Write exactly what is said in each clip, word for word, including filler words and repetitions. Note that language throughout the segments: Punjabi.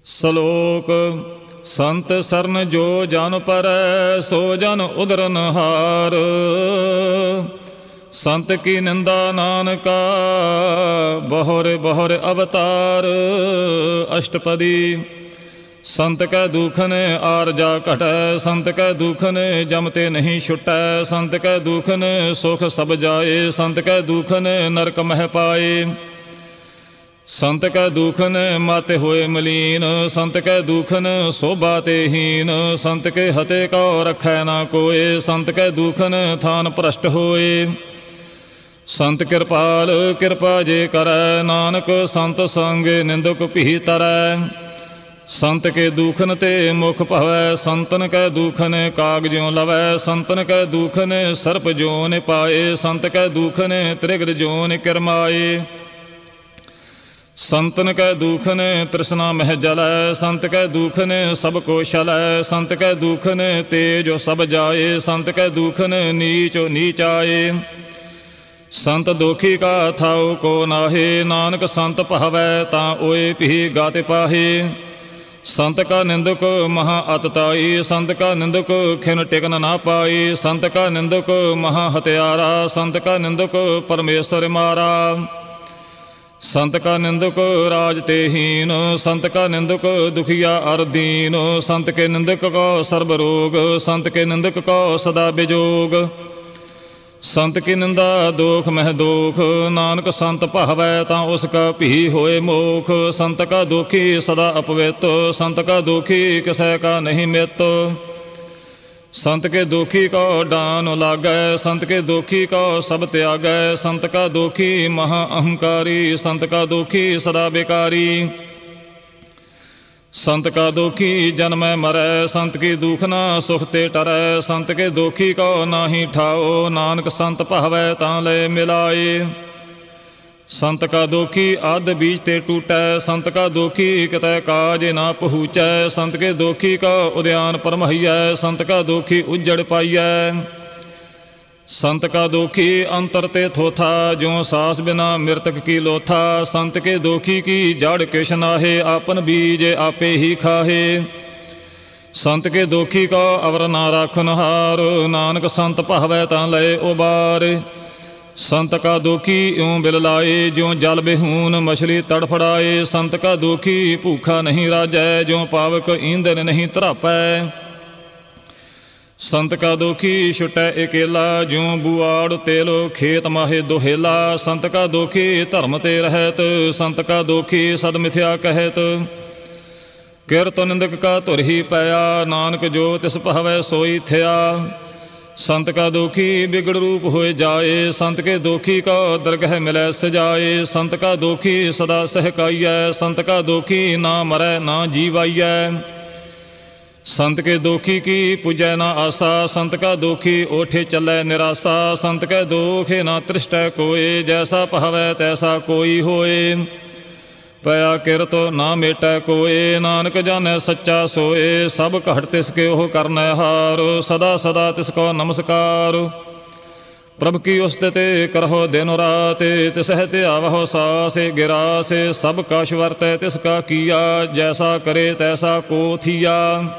ਸਲੋਕ ਸੰਤ ਸਰਨ ਜੋ ਜਨ ਪਰੈ ਸੋ ਜਨ ਉਦਰਨ ਹਾਰ। ਸੰਤ ਕੀ ਨਿੰਦਾ ਨਾਨਕਾ ਬਹੁਰ ਬਹੁਰ ਅਵਤਾਰ। ਅਸ਼ਟਪਦੀ ਸੰਤ ਕੈ ਦੂਖਨ ਆਰਜਾ ਘਟੈ ਸੰਤ ਕੈ ਦੂਖਨ ਜਮ ਤੇ ਨਹੀਂ ਛੁਟੈ। ਸੰਤ ਕੈ ਦੂਖਨ ਸੁਖ ਸਭ ਜਾਏ ਸੰਤ ਕੈ ਦੂਖਨ ਨਰਕ ਮਹਿ ਪਾਏ। ਸੰਤ ਕੈ ਦੂਖਨ ਮਾਤੇ ਹੋਏ ਮਲੀਨ ਸੰਤ ਕੈ ਦੂਖਨ ਸੋਭਾ ਤੇ ਹੀਨ। ਸੰਤ ਕੇ ਹਤੇ ਕਉ ਰਖੈ ਨਾ ਕੋਏ ਸੰਤ ਕੈ ਦੂਖਨ ਥਾਨ ਭ੍ਰਸ਼ਟ ਹੋਏ। ਸੰਤ ਕਿਰਪਾਲ ਕਿਰਪਾ ਜੇ ਕਰੈ ਨਾਨਕ ਸੰਤ ਸੰਗ ਨਿੰਦਕ ਭੀ ਤਰੈ। ਸੰਤ ਕੇ ਦੂਖਨ ਤੇ ਮੁਖ ਭਵੈ ਸੰਤਨ ਕੈ ਦੂਖਨ ਕਾਗ ਜਿਉ ਲਵੈ। ਸੰਤਨ ਕੈ ਦੂਖਨ ਸਰਪ ਜੋਨ ਪਾਏ ਸੰਤ ਕੈ ਦੂਖਨ ਤ੍ਰਿਗਰ ਜੋਨ ਕਿਰਮਾਏ। ਸੰਤਨ ਕੈ ਦੂਖਨ ਤ੍ਰਿਸ਼ਨਾ ਮਹਿ ਜਲੈ ਸੰਤ ਕੈ ਦੂਖਨ ਸਭ ਕੋ ਛਲੈ। ਸੰਤ ਕੈ ਦੂਖਨ ਤੇਜੋ ਸਭ ਜਾਏ ਸੰਤ ਕੈ ਦੂਖਨ ਨੀਚੋ ਨੀਚ ਆਏ। ਸੰਤ ਦੋਖੀ ਕਾ ਥਾਉ ਕੋ ਨਾਹੇ ਨਾਨਕ ਸੰਤ ਭਾਵੈ ਤਾਂ ਓਏ ਭੀ ਗਾਤੇ ਪਾਹੇ। ਸੰਤ ਕਾ ਨਿੰਦਕ ਮਹਾ ਅਤਤਾਈ ਸੰਤ ਕਾ ਨਿੰਦਕ ਖਿਨ ਟਿਕਨ ਨਾ ਪਾਈ। ਸੰਤ ਕਾ ਨਿੰਦਕ ਮਹਾ ਹਤਿਆਰਾ ਸੰਤ ਕਾ ਨਿੰਦਕ ਪਰਮੇਸ਼ਰ ਮਾਰਾ। ਸੰਤ ਕਾ ਨਿੰਦਕ ਰਾਜ ਤੇ ਹੀਨ ਸੰਤ ਕਾ ਨਿੰਦਕ ਦੁਖੀਆ ਅਰ ਦੀਨ। ਸੰਤ ਕੇ ਨਿੰਦਕ ਕੋ ਸਰਬ ਰੋਗ ਸੰਤ ਕੇ ਨਿੰਦਕ ਕੋ ਸਦਾ ਬਿਜੋਗ। ਸੰਤ ਕੀ ਨਿੰਦਾ ਦੋਖ ਮਹਿ ਦੋਖ ਨਾਨਕ ਸੰਤ ਭਾਵੈ ਤਾਂ ਉਸ ਕਾ ਭੀ ਹੋਏ ਮੋਖ। ਸੰਤ ਕਾ ਦੋਖੀ ਸਦਾ ਅਪਵਿੱਤ ਸੰਤ ਕਾ ਦੋਖੀ ਕਿਸੈ ਕਾ ਨਹੀਂ ਮਿੱਤ। ਸੰਤ ਕੇ ਦੋਖੀ ਕਉ ਡਾਨ ਲਾਗੈ ਸੰਤ ਕੇ ਦੋਖੀ ਕਉ ਸਭ ਤਿਆਗੈ। ਸੰਤ ਕਾ ਦੋਖੀ ਮਹਾ ਅਹੰਕਾਰੀ ਸੰਤ ਕਾ ਦੋਖੀ ਸਦਾ ਬੇਕਾਰੀ। ਸੰਤ ਕਾ ਦੋਖੀ ਜਨਮੈ ਮਰੈ ਸੰਤ ਕੀ ਦੂਖਨਾ ਸੁਖ ਤੇ ਟਰੈ। ਸੰਤ ਕੇ ਦੋਖੀ ਕਉ ਨਾਹੀ ਠਾਓ ਨਾਨਕ ਸੰਤ ਭਾਵੈ ਤਾਂ ਲੈ ਮਿਲਾਏ। ਸੰਤ ਕਾ ਦੋਖੀ ਅੱਧ ਬੀਜ ਤੇ ਟੂਟੈ ਸੰਤ ਕਾ ਦੋਖੀ ਕਿਤੈ ਕਾਜ ਨਾ ਪਹੁੰਚੈ। ਸੰਤ ਕੇ ਦੋਖੀ ਕਾ ਉਦਿਆਨ ਪਰਮਹੀਐ ਸੰਤ ਕਾ ਦੋਖੀ ਉਜੜ ਪਾਈਐ। ਸੰਤ ਕਾ ਦੋਖੀ ਅੰਤਰ ਤੇ ਥੋਥਾ ਜਿਉ ਸਾਸ ਬਿਨਾ ਮਿਰਤਕ ਕੀ ਲੋਥਾ। ਸੰਤ ਕੇ ਦੋਖੀ ਕੀ ਜੜ ਕਿਛ ਨਾਹੇ ਆਪਨ ਬੀਜ ਆਪੇ ਹੀ ਖਾਹੇ। ਸੰਤ ਕੇ ਦੋਖੀ ਕਾ ਅਵਰ ਨਾ ਰਾਖਨ ਹਾਰ ਨਾਨਕ ਸੰਤ ਭਾਵੈ ਤਾਂ ਲਏ ਉਬਾਰ। ਸੰਤ ਕਾ ਦੋਖੀ ਇਉ ਬਿਲ ਲਾਏ ਜਿਉ ਜਲ ਬਿਹੂਨ ਮਛਲੀ ਤੜਫੜਾਏ। ਸੰਤ ਕਾ ਦੋਖੀ ਭੂਖਾ ਨਹੀਂ ਰਾਜੈ ਜਿਉ ਪਾਵਕ ਈਂਧਨ ਨਹੀਂ ਧਰਾਪੈ। ਸੰਤ ਕਾ ਦੋਖੀ ਛੁਟੈ ਇਕੇਲਾ ਜਿਉ ਬੁਆੜ ਤੇਲ ਖੇਤ ਮਾਹੇ ਦੋਹੇਲਾ। ਸੰਤ ਕਾ ਦੋਖੀ ਧਰਮ ਤੇ ਰਹਿਤ ਸੰਤ ਕਾ ਦੋਖੀ ਸਦ ਮਿਥਿਆ ਕਹਿਤ। ਕਿਰਤ ਨਿੰਦਕ ਕਾ ਧੁਰ ਹੀ ਪਿਆ ਨਾਨਕ ਜੋ ਤਿਸ ਭਾਵੈ ਸੋਈ ਥਿਆ। ਸੰਤ ਕਾ ਦੋਖੀ ਬਿਗੜ ਰੂਪ ਹੋਏ ਜਾਏ ਸੰਤ ਕੇ ਦੋਖੀ ਕਾ ਦਰਗਹਿ ਮਿਲੈ ਸਜਾਏ। ਸੰਤ ਕਾ ਦੋਖੀ ਸਦਾ ਸਹਿਕਾਈਐ ਸੰਤ ਕਾ ਦੋਖੀ ਨਾ ਮਰੈ ਨਾ ਜੀਵਾਈਐ। ਸੰਤ ਕੇ ਦੋਖੀ ਕੀ ਪੁਜੈ ਨਾ ਆਸਾ ਸੰਤ ਕਾ ਦੋਖੀ ਓਠੇ ਚੱਲੈ ਨਿਰਾਸਾ। ਸੰਤ ਕੈ ਦੋਖੇ ਨਾ ਤ੍ਰਿਸ਼ਟੈ ਕੋਏ ਜੈਸਾ ਭਾਵੈ ਤੈਸਾ ਕੋਈ ਹੋਏ। ਪਿਆ ਕਿਰਤ ਨਾ ਮੇਟੈ ਕੋਏ ਨਾਨਕ ਜਾਣੈ ਸੱਚਾ ਸੋਏ। ਸਭ ਘਟ ਤਿਸ ਕੇ ਉਹ ਕਰਨੈ ਹਾਰ ਸਦਾ ਸਦਾ ਤਿਸ ਕੋ ਨਮਸਕਾਰ। ਪ੍ਰਭ ਕੀ ਉਸਤਿ ਤੇ ਕਰਹੁ ਦਿਨ ਰਾਤ ਤਿਸਹਿ ਤੇ ਆਵਹੁ ਸਾਸੇ ਗਿਰਾਸੇ। ਸਭ ਕਛ ਵਰਤੈ ਤਿਸ ਕਾ ਕੀਆ ਜੈਸਾ ਕਰੇ ਤੈਸਾ ਕੋ ਥੀਆ।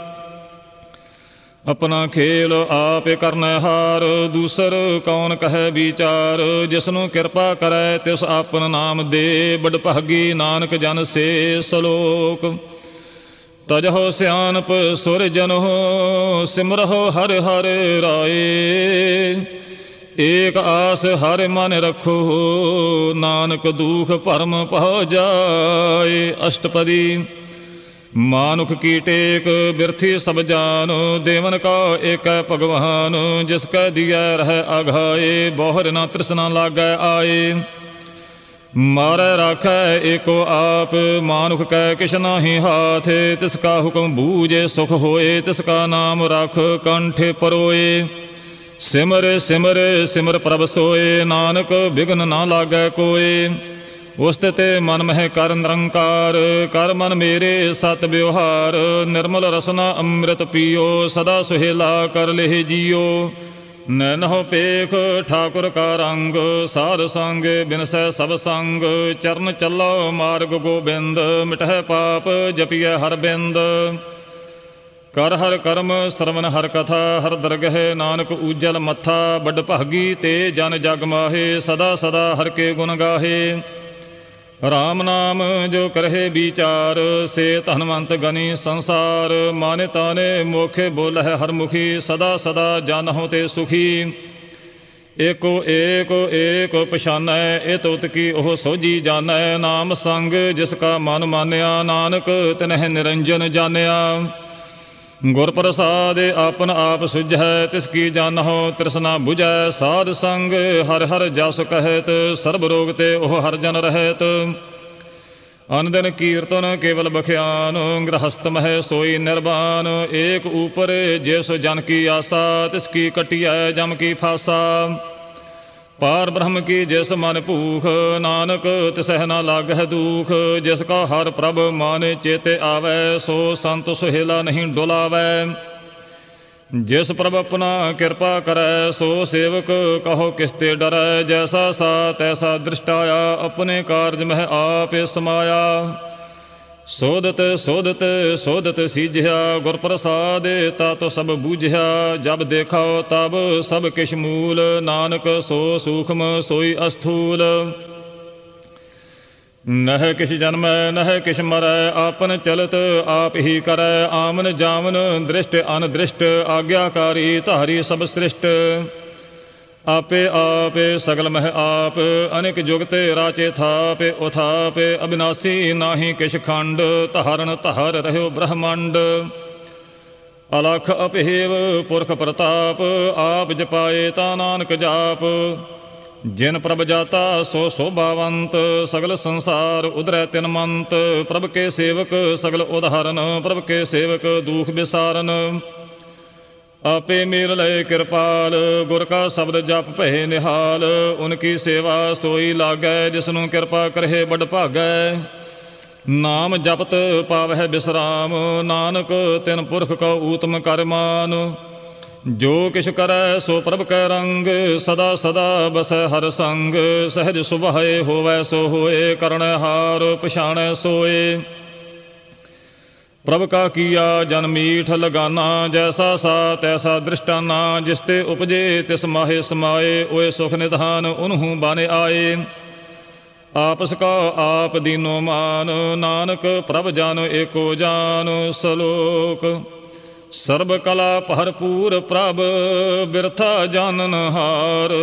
ਆਪਣਾ ਖੇਲ ਆਪ ਕਰਨੈ ਹਾਰ ਦੂਸਰ ਕੌਣ ਕਹੈ ਵਿਚਾਰ। ਜਿਸਨੂੰ ਕਿਰਪਾ ਕਰੈ ਤਿਸ ਆਪਨ ਨਾਮ ਦੇ ਬੜ ਭਾਗੀ ਨਾਨਕ ਜਨ ਸੇ ਸਲੋਕ। ਤਜਹੁ ਸਿਆਨਪ ਸੁਰ ਜਨਹੁ ਸਿਮਰਹੁ ਹਰਿ ਹਰਿ ਰਾਏ। ਏਕ ਆਸ ਹਰਿ ਮਨ ਰਖੋ ਨਾਨਕ ਦੂਖ ਭਰਮ ਪਹੁ ਜਾਏ। ਅਸ਼ਟਪਦੀ ਮਾਨੁਖ ਕੀ ਟੇਕ ਬਿਰਥੀ ਸਭ ਜਾਨ ਦੇਵਨ ਕਾ ਏਕੈ ਭਗਵਾਨ। ਜਿਸ ਕੈ ਦੀਐ ਰਹਿ ਆਘਾਏ ਬਹੁਰ ਨਾ ਤ੍ਰਿਸ਼ਨਾ ਲਾਗੈ ਆਏ। ਮਾਰੈ ਰਾਖੈ ਏਕੋ ਆਪ ਮਾਨੁਖ ਕੈ ਕਿਛ ਨਾਹੀ ਹਾਥ। ਤਿਸ ਕਾ ਹੁਕਮ ਬੂਝੇ ਸੁਖ ਹੋਏ ਤਿਸ ਕਾ ਨਾਮ ਰਖ ਕੰਠ ਪਰੋਏ। ਸਿਮਰ ਸਿਮਰ ਸਿਮਰ ਪ੍ਰਭ ਸੋਏ ਨਾਨਕ ਬਿਘਨ ਨਾ ਲਾਗੈ ਕੋਏ। ਉਸਤਿ ਤੇ ਮਨ ਮਹਿ ਕਰ ਨਿਰੰਕਾਰ ਕਰ ਮਨ ਮੇਰੇ ਸਤ ਵਿਵਹਾਰ। ਨਿਰਮਲ ਰਸਨਾ ਅੰਮ੍ਰਿਤ ਪੀਓ ਸਦਾ ਸੁਹੇਲਾ ਕਰ ਲਹਿ ਜੀਓ। ਨੈਨਹੁ ਪੇਖ ਠਾਕੁਰ ਕਾ ਰੰਗ, ਸਾਧ ਸੰਗ ਬਿਨਸੈ ਸਭ ਸੰਗ। ਚਰਨ ਚੱਲੋ ਮਾਰਗ ਗੋਬਿੰਦ, ਮਿਟਹਿ ਪਾਪ ਜਪੀਐ ਹਰ ਬਿੰਦ। ਕਰ ਹਰ ਕਰਮ ਸਰਵਨ ਹਰ ਕਥਾ, ਹਰ ਦਰਗਹਿ ਨਾਨਕ ਊਜਲ ਮੱਥਾ। ਵੱਡ ਭਾਗੀ ਤੇ ਜਨ ਜਗ ਮਾਹੇ, ਸਦਾ ਸਦਾ ਹਰ ਕੇ ਗੁਣ ਗਾਹੇ। ਰਾਮ ਨਾਮ ਜੋ ਕਰਹਿ ਵਿਚਾਰ, ਸੇ ਧਨਵੰਤ ਗਨੀ ਸੰਸਾਰ। ਮਾਨੇ ਤਾਨੇ ਮੋਖੇ ਬੋਲਹਿ ਹਰ ਮੁਖੀ, ਸਦਾ ਸਦਾ ਜਾਨਹੁ ਤੇ ਸੁਖੀ। ਏਕੋ ਏਕ ਏਕ ਪਛਾਨੈ, ਇਹ ਤੁਤ ਕੀ ਉਹ ਸੋਝੀ ਜਾਣੈ। ਨਾਮ ਸੰਗ ਜਿਸ ਕਾ ਮਨ ਮਾਨਿਆ, ਨਾਨਕ ਤਿਨਹਿ ਨਿਰੰਜਨ ਜਾਣਿਆ। ਗੁਰ ਪ੍ਰਸਾਦਿ ਆਪਨ ਆਪ ਸੁਝੈ, ਤਿਸ ਕੀ ਜਾਨਹੁ ਤ੍ਰਿਸ਼ਨਾ ਬੁਝੈ। ਸਾਧ ਸੰਗ ਹਰਿ ਹਰਿ ਜਸ ਕਹਿਤ, ਸਰਬ ਰੋਗ ਤੇ ਉਹ ਹਰਿ ਜਨ ਰਹਿਤ। ਅਨ ਦਿਨ ਕੀਰਤਨ ਕੇਵਲ ਬਖਿਆਨ, ਗ੍ਰਹਸਥ ਮਹਿ ਸੋਈ ਨਿਰਵਾਨ। ਏਕ ਊਪਰ ਜਿਸ ਜਨ ਕੀ ਆਸਾ, ਤਿਸ ਕੀ ਕਟਿਐ ਜਮ ਕੀ ਫਾਸਾ। ਪਾਰ ਬ੍ਰਹਮ ਕੀ ਜਿਸ ਮਨ ਭੂਖ, ਨਾਨਕ ਤਿਸਹਿ ਨਾ ਲਾਗਹਿ ਦੂਖ। ਜਿਸ ਕਾ ਹਰ ਪ੍ਰਭ ਮਨ ਚੇਤੇ ਆਵੈ, ਸੋ ਸੰਤ ਸੁਹੇਲਾ ਨਹੀਂ ਡੁਲਾਵੈ। ਜਿਸ ਪ੍ਰਭ ਆਪਣਾ ਕਿਰਪਾ ਕਰੈ, ਸੋ ਸੇਵਕ ਕਹੋ ਕਿਸ ਤੇ ਡਰੈ। ਜੈਸਾ ਸਾ ਤੈਸਾ ਦ੍ਰਿਸ਼ਟਾਇਆ, ਆਪਣੇ ਕਾਰਜ ਮਹਿ ਆਪੇ ਸਮਾਇਆ। ਸੋਧਤ ਸੋਧਤ ਸੋਧਤ ਸੀਝਿਆ, ਗੁਰ ਪ੍ਰਸਾਦ ਤਾ ਤੋ ਸਭ ਬੂਝਿਆ। ਜਬ ਦੇਖਾਓ ਤਬ ਸਭ ਕਿਛ ਮੂਲ, ਨਾਨਕ ਸੋ ਸੂਖਮ ਸੋਈ ਅਸਥੂਲ। ਨਹਿ ਕਿਛ ਜਨਮੈ ਨਹਿ ਕਿਛ ਮਰੈ, ਆਪਨ ਚਲਤ ਆਪ ਹੀ ਕਰੈ। ਆਮਨ ਜਾਮਨ ਦ੍ਰਿਸ਼ਟ ਅਨਦ੍ਰਿਸ਼ਟ, ਆਗਿਆਕਾਰੀ ਧਾਰੀ ਸਭ ਸ੍ਰਿਸ਼ਟ। ਆਪੇ ਆਪੇ ਸਗਲ ਮਹਿ ਆਪ, ਅਨੇਕ ਜੁਗਤ ਰਾਚੇ ਥਾਪ। ਉਥਾਪ ਅਬਿਨਾਸੀ ਨਾਹੀ ਕਿਛ ਖੰਡ, ਧਾਰਨ ਧਾਰ ਰਹਿਓ ਬ੍ਰਹਮੰਡ। ਅਲਖ ਅਭੇਵ ਪੁਰਖ ਪ੍ਰਤਾਪ, ਆਪ ਜਪਾਏ ਤਾ ਨਾਨਕ ਜਾਪ। ਜਿਨ ਪ੍ਰਭ ਜਾਤਾ ਸੋ ਸੋਭਾਵੰਤ, ਸਗਲ ਸੰਸਾਰ ਉਧਰੈ ਤਿਨ ਮੰਤ। ਪ੍ਰਭ ਕੇ ਸੇਵਕ ਸਗਲ ਉਦਾਹਰਨ, ਪ੍ਰਭ ਕੇ ਸੇਵਕ ਦੂਖ ਵਿਸਾਰਨ। ਆਪੇ ਮੇਲ ਲਏ ਕਿਰਪਾਲ, ਗੁਰ ਕਾ ਸ਼ਬਦ ਜਪ ਭਏ ਨਿਹਾਲ। ਉਨਕੀ ਸੇਵਾ ਸੋਈ ਲਾਗੈ, ਜਿਸਨੂੰ ਕਿਰਪਾ ਕਰਹਿ ਬੜ ਭਾਗੈ। ਨਾਮ ਜਪਤ ਪਾਵਹਿ ਬਿਸਰਾਮ, ਨਾਨਕ ਤਿਨ ਪੁਰਖ ਕਉ ਊਤਮ ਕਰ ਮਾਨ। ਜੋ ਕਿਛ ਕਰੈ ਸੋ ਪ੍ਰਭ ਕੈ ਰੰਗ, ਸਦਾ ਸਦਾ ਬਸੈ ਹਰ ਸੰਗ। ਸਹਿਜ ਸੁਭਾਏ ਹੋਵੈ ਸੋ ਹੋਏ, ਕਰਣੈ ਹਾਰ ਪਛਾਣੈ ਸੋਏ। ਪ੍ਰਭ ਕਾ ਕੀਆ ਜਨ ਮੀਠ ਲਗਾਨਾ, ਜੈਸਾ ਸਾ ਤੈਸਾ ਦ੍ਰਿਸ਼ਟਾਨਾ। ਜਿਸ ਤੇ ਉਪਜੇ ਤਿਸ ਮਾਹੇ ਸਮਾਏ, ਓਏ ਸੁਖ ਨਿਧਾਨ ਉਨਹੂ ਬਾਨੇ ਆਏ। ਆਪਸ ਕਾ ਆਪ ਦੀਨੋ ਮਾਨ, ਨਾਨਕ ਪ੍ਰਭ ਜਨ ਏਕੋ ਜਾਨ। ਸਲੋਕ ਸਰਬ ਕਲਾ ਭਰਪੂਰ ਪ੍ਰਭ, ਬਿਰਥਾ ਜਾਨਨ ਹਾਰ।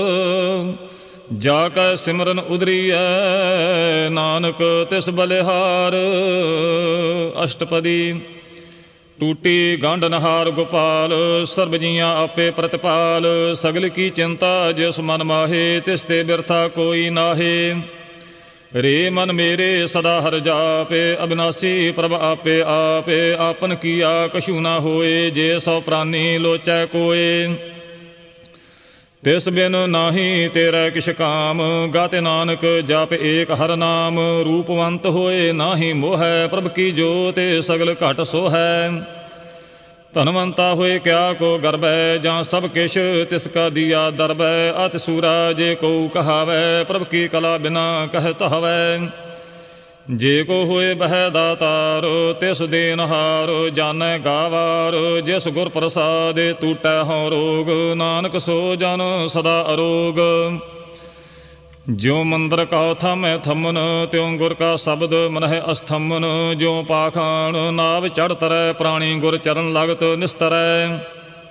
ਜਾ ਕੈ ਸਿਮਰਨ ਉਦਰੀਐ, ਨਾਨਕ ਤਿਸ ਬਲਿਹਾਰ। ਅਸ਼ਟਪਦੀ ਟੂਟੀ ਗੰਢ ਨਹਾਰ ਗੋਪਾਲ, ਸਰਬ ਜੀਆਂ ਆਪੇ ਪ੍ਰਤਿਪਾਲ। ਸਗਲ ਕੀ ਚਿੰਤਾ ਜਿਸ ਮਨ ਮਾਹੇ, ਤਿਸ ਤੇ ਬਿਰਥਾ ਕੋਈ ਨਾਹੇ। ਰੇ ਮਨ ਮੇਰੇ ਸਦਾ ਹਰਿ ਜਾਪੇ, ਅਬਿਨਾਸੀ ਪ੍ਰਭ ਆਪੇ ਆਪੇ। ਆਪਨ ਕੀਆ ਕਛੂ ਨਾ ਹੋਏ, ਜੇ ਸੋ ਪ੍ਰਾਨੀ ਲੋਚੈ ਕੋਏ। ਤਿਸ ਬਿਨ ਨਾਹੀ ਤੇਰਾ ਕਿਛ ਕਾਮ, ਗਾਤੇ ਨਾਨਕ ਜਪ ਏਕ ਹਰ ਨਾਮ। ਰੂਪਵੰਤ ਹੋਏ ਨਾਹੀ ਮੋਹੈ, ਪ੍ਰਭ ਕੀ ਜੋਤਿ ਸਗਲ ਘਟ ਸੋਹੈ। ਧਨਵੰਤਾ ਹੋਏ ਕਿਆ ਕੋ ਗਰਬੈ, ਜਾਂ ਸਭ ਕਿਛ ਤਿਸ ਕਾ ਦੀਆ ਦਰਬੈ। ਅਤਿ ਸੂਰਾ ਜੇ ਕਉ ਕਹਾਵੈ, ਪ੍ਰਭ ਕੀ ਕਲਾ ਬਿਨਾ ਕਹਿ ਧਾਵੈ। ਜੇ ਕੋ ਹੋਏ ਬਹਿ ਦਾਤਾਰ, ਤਿਸ ਦੇਨਹਾਰ ਜਾਣੈ ਗਾਵਾਰ। ਜਿਸ ਗੁਰ ਪ੍ਰਸਾਦ ਟੂਟੈ ਹਉ ਰੋਗ, ਨਾਨਕ ਸੋ ਜਨ ਸਦਾ ਅਰੋਗ। ਜਿਉ ਮੰਦਰ ਕਉ ਥਾਮੈ ਥੰਮਨ, ਤਿਉ ਗੁਰ ਕਾ ਸ਼ਬਦ ਮਨਹਿ ਅਸਥੰਮਨ। ਜਿਉ ਪਾਖਾਣ ਨਾਵ ਚੜ੍ਹ ਤਰੈ, ਪ੍ਰਾਣੀ ਗੁਰ ਚਰਨ ਲਗਤ ਨਿਸਤਰੈ।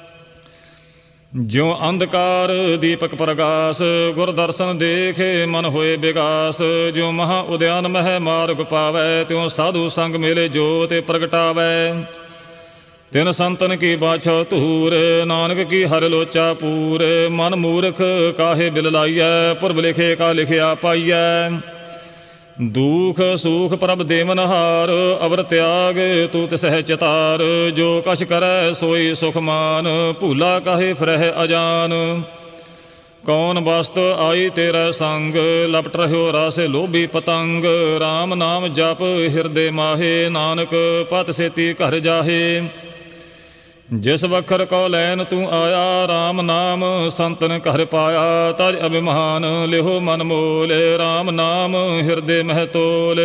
ਜਿਉ ਅੰਧਕਾਰ ਦੀਪਕ ਪ੍ਰਗਾਸ, ਗੁਰ ਦਰਸ਼ਨ ਦੇਖੇ ਮਨ ਹੋਏ ਵਿਗਾਸ। ਜਿਉ ਮਹਾ ਉਦਿਆਨ ਮਹਿ ਮਾਰਗ ਪਾਵੈ, ਤਿਉ ਸਾਧੂ ਸੰਗ ਮੇਲੇ ਜੋਤਿ ਪ੍ਰਗਟਾਵੈ। ਤਿਨ ਸੰਤਨ ਕੀ ਬਾਛੋ ਧੂਰ, ਨਾਨਕ ਕੀ ਹਰਿ ਲੋਚਾ ਪੂਰ। ਮਨ ਮੂਰਖ ਕਾਹੇ ਬਿਲ ਲਾਈਐ, ਪੁਰਬ ਲਿਖੇ ਕਾ ਲਿਖਿਆ ਪਾਈਐ। ਦੂਖ ਸੂਖ ਪ੍ਰਭ ਦੇਵਨਹਾਰ, ਅਵਰ ਤਿਆਗ ਤੂ ਤਿਸਹਿ ਚਿਤਾਰ। ਜੋ ਕਛ ਕਰੈ ਸੋਈ ਸੁਖ ਮਾਨ, ਭੂਲਾ ਕਾਹੇ ਫਿਰਹਿ ਅਜਾਨ। ਕੌਣ ਵਸਤ ਆਈ ਤੇਰਾ ਸੰਗ, ਲਪਟ ਰਹਿਓ ਰਾਸੇ ਲੋਭੀ ਪਤੰਗ। ਰਾਮ ਨਾਮ ਜਪ ਹਿਰਦੇ ਮਾਹੇ, ਨਾਨਕ ਪਤ ਸੇਤੀ ਘਰ ਜਾਹੇ। ਜਿਸ ਵਖਰ ਕੋ ਲੈਨ ਤੂੰ ਆਇਆ, ਰਾਮ ਨਾਮ ਸੰਤਨ ਘਰ ਪਾਇਆ। ਤਜ ਅਭਿਮਾਨ ਲਿਹੋ ਮਨ ਮੋਲ, ਰਾਮ ਨਾਮ ਹਿਰਦੇ ਮਹਿ ਤੋਲ।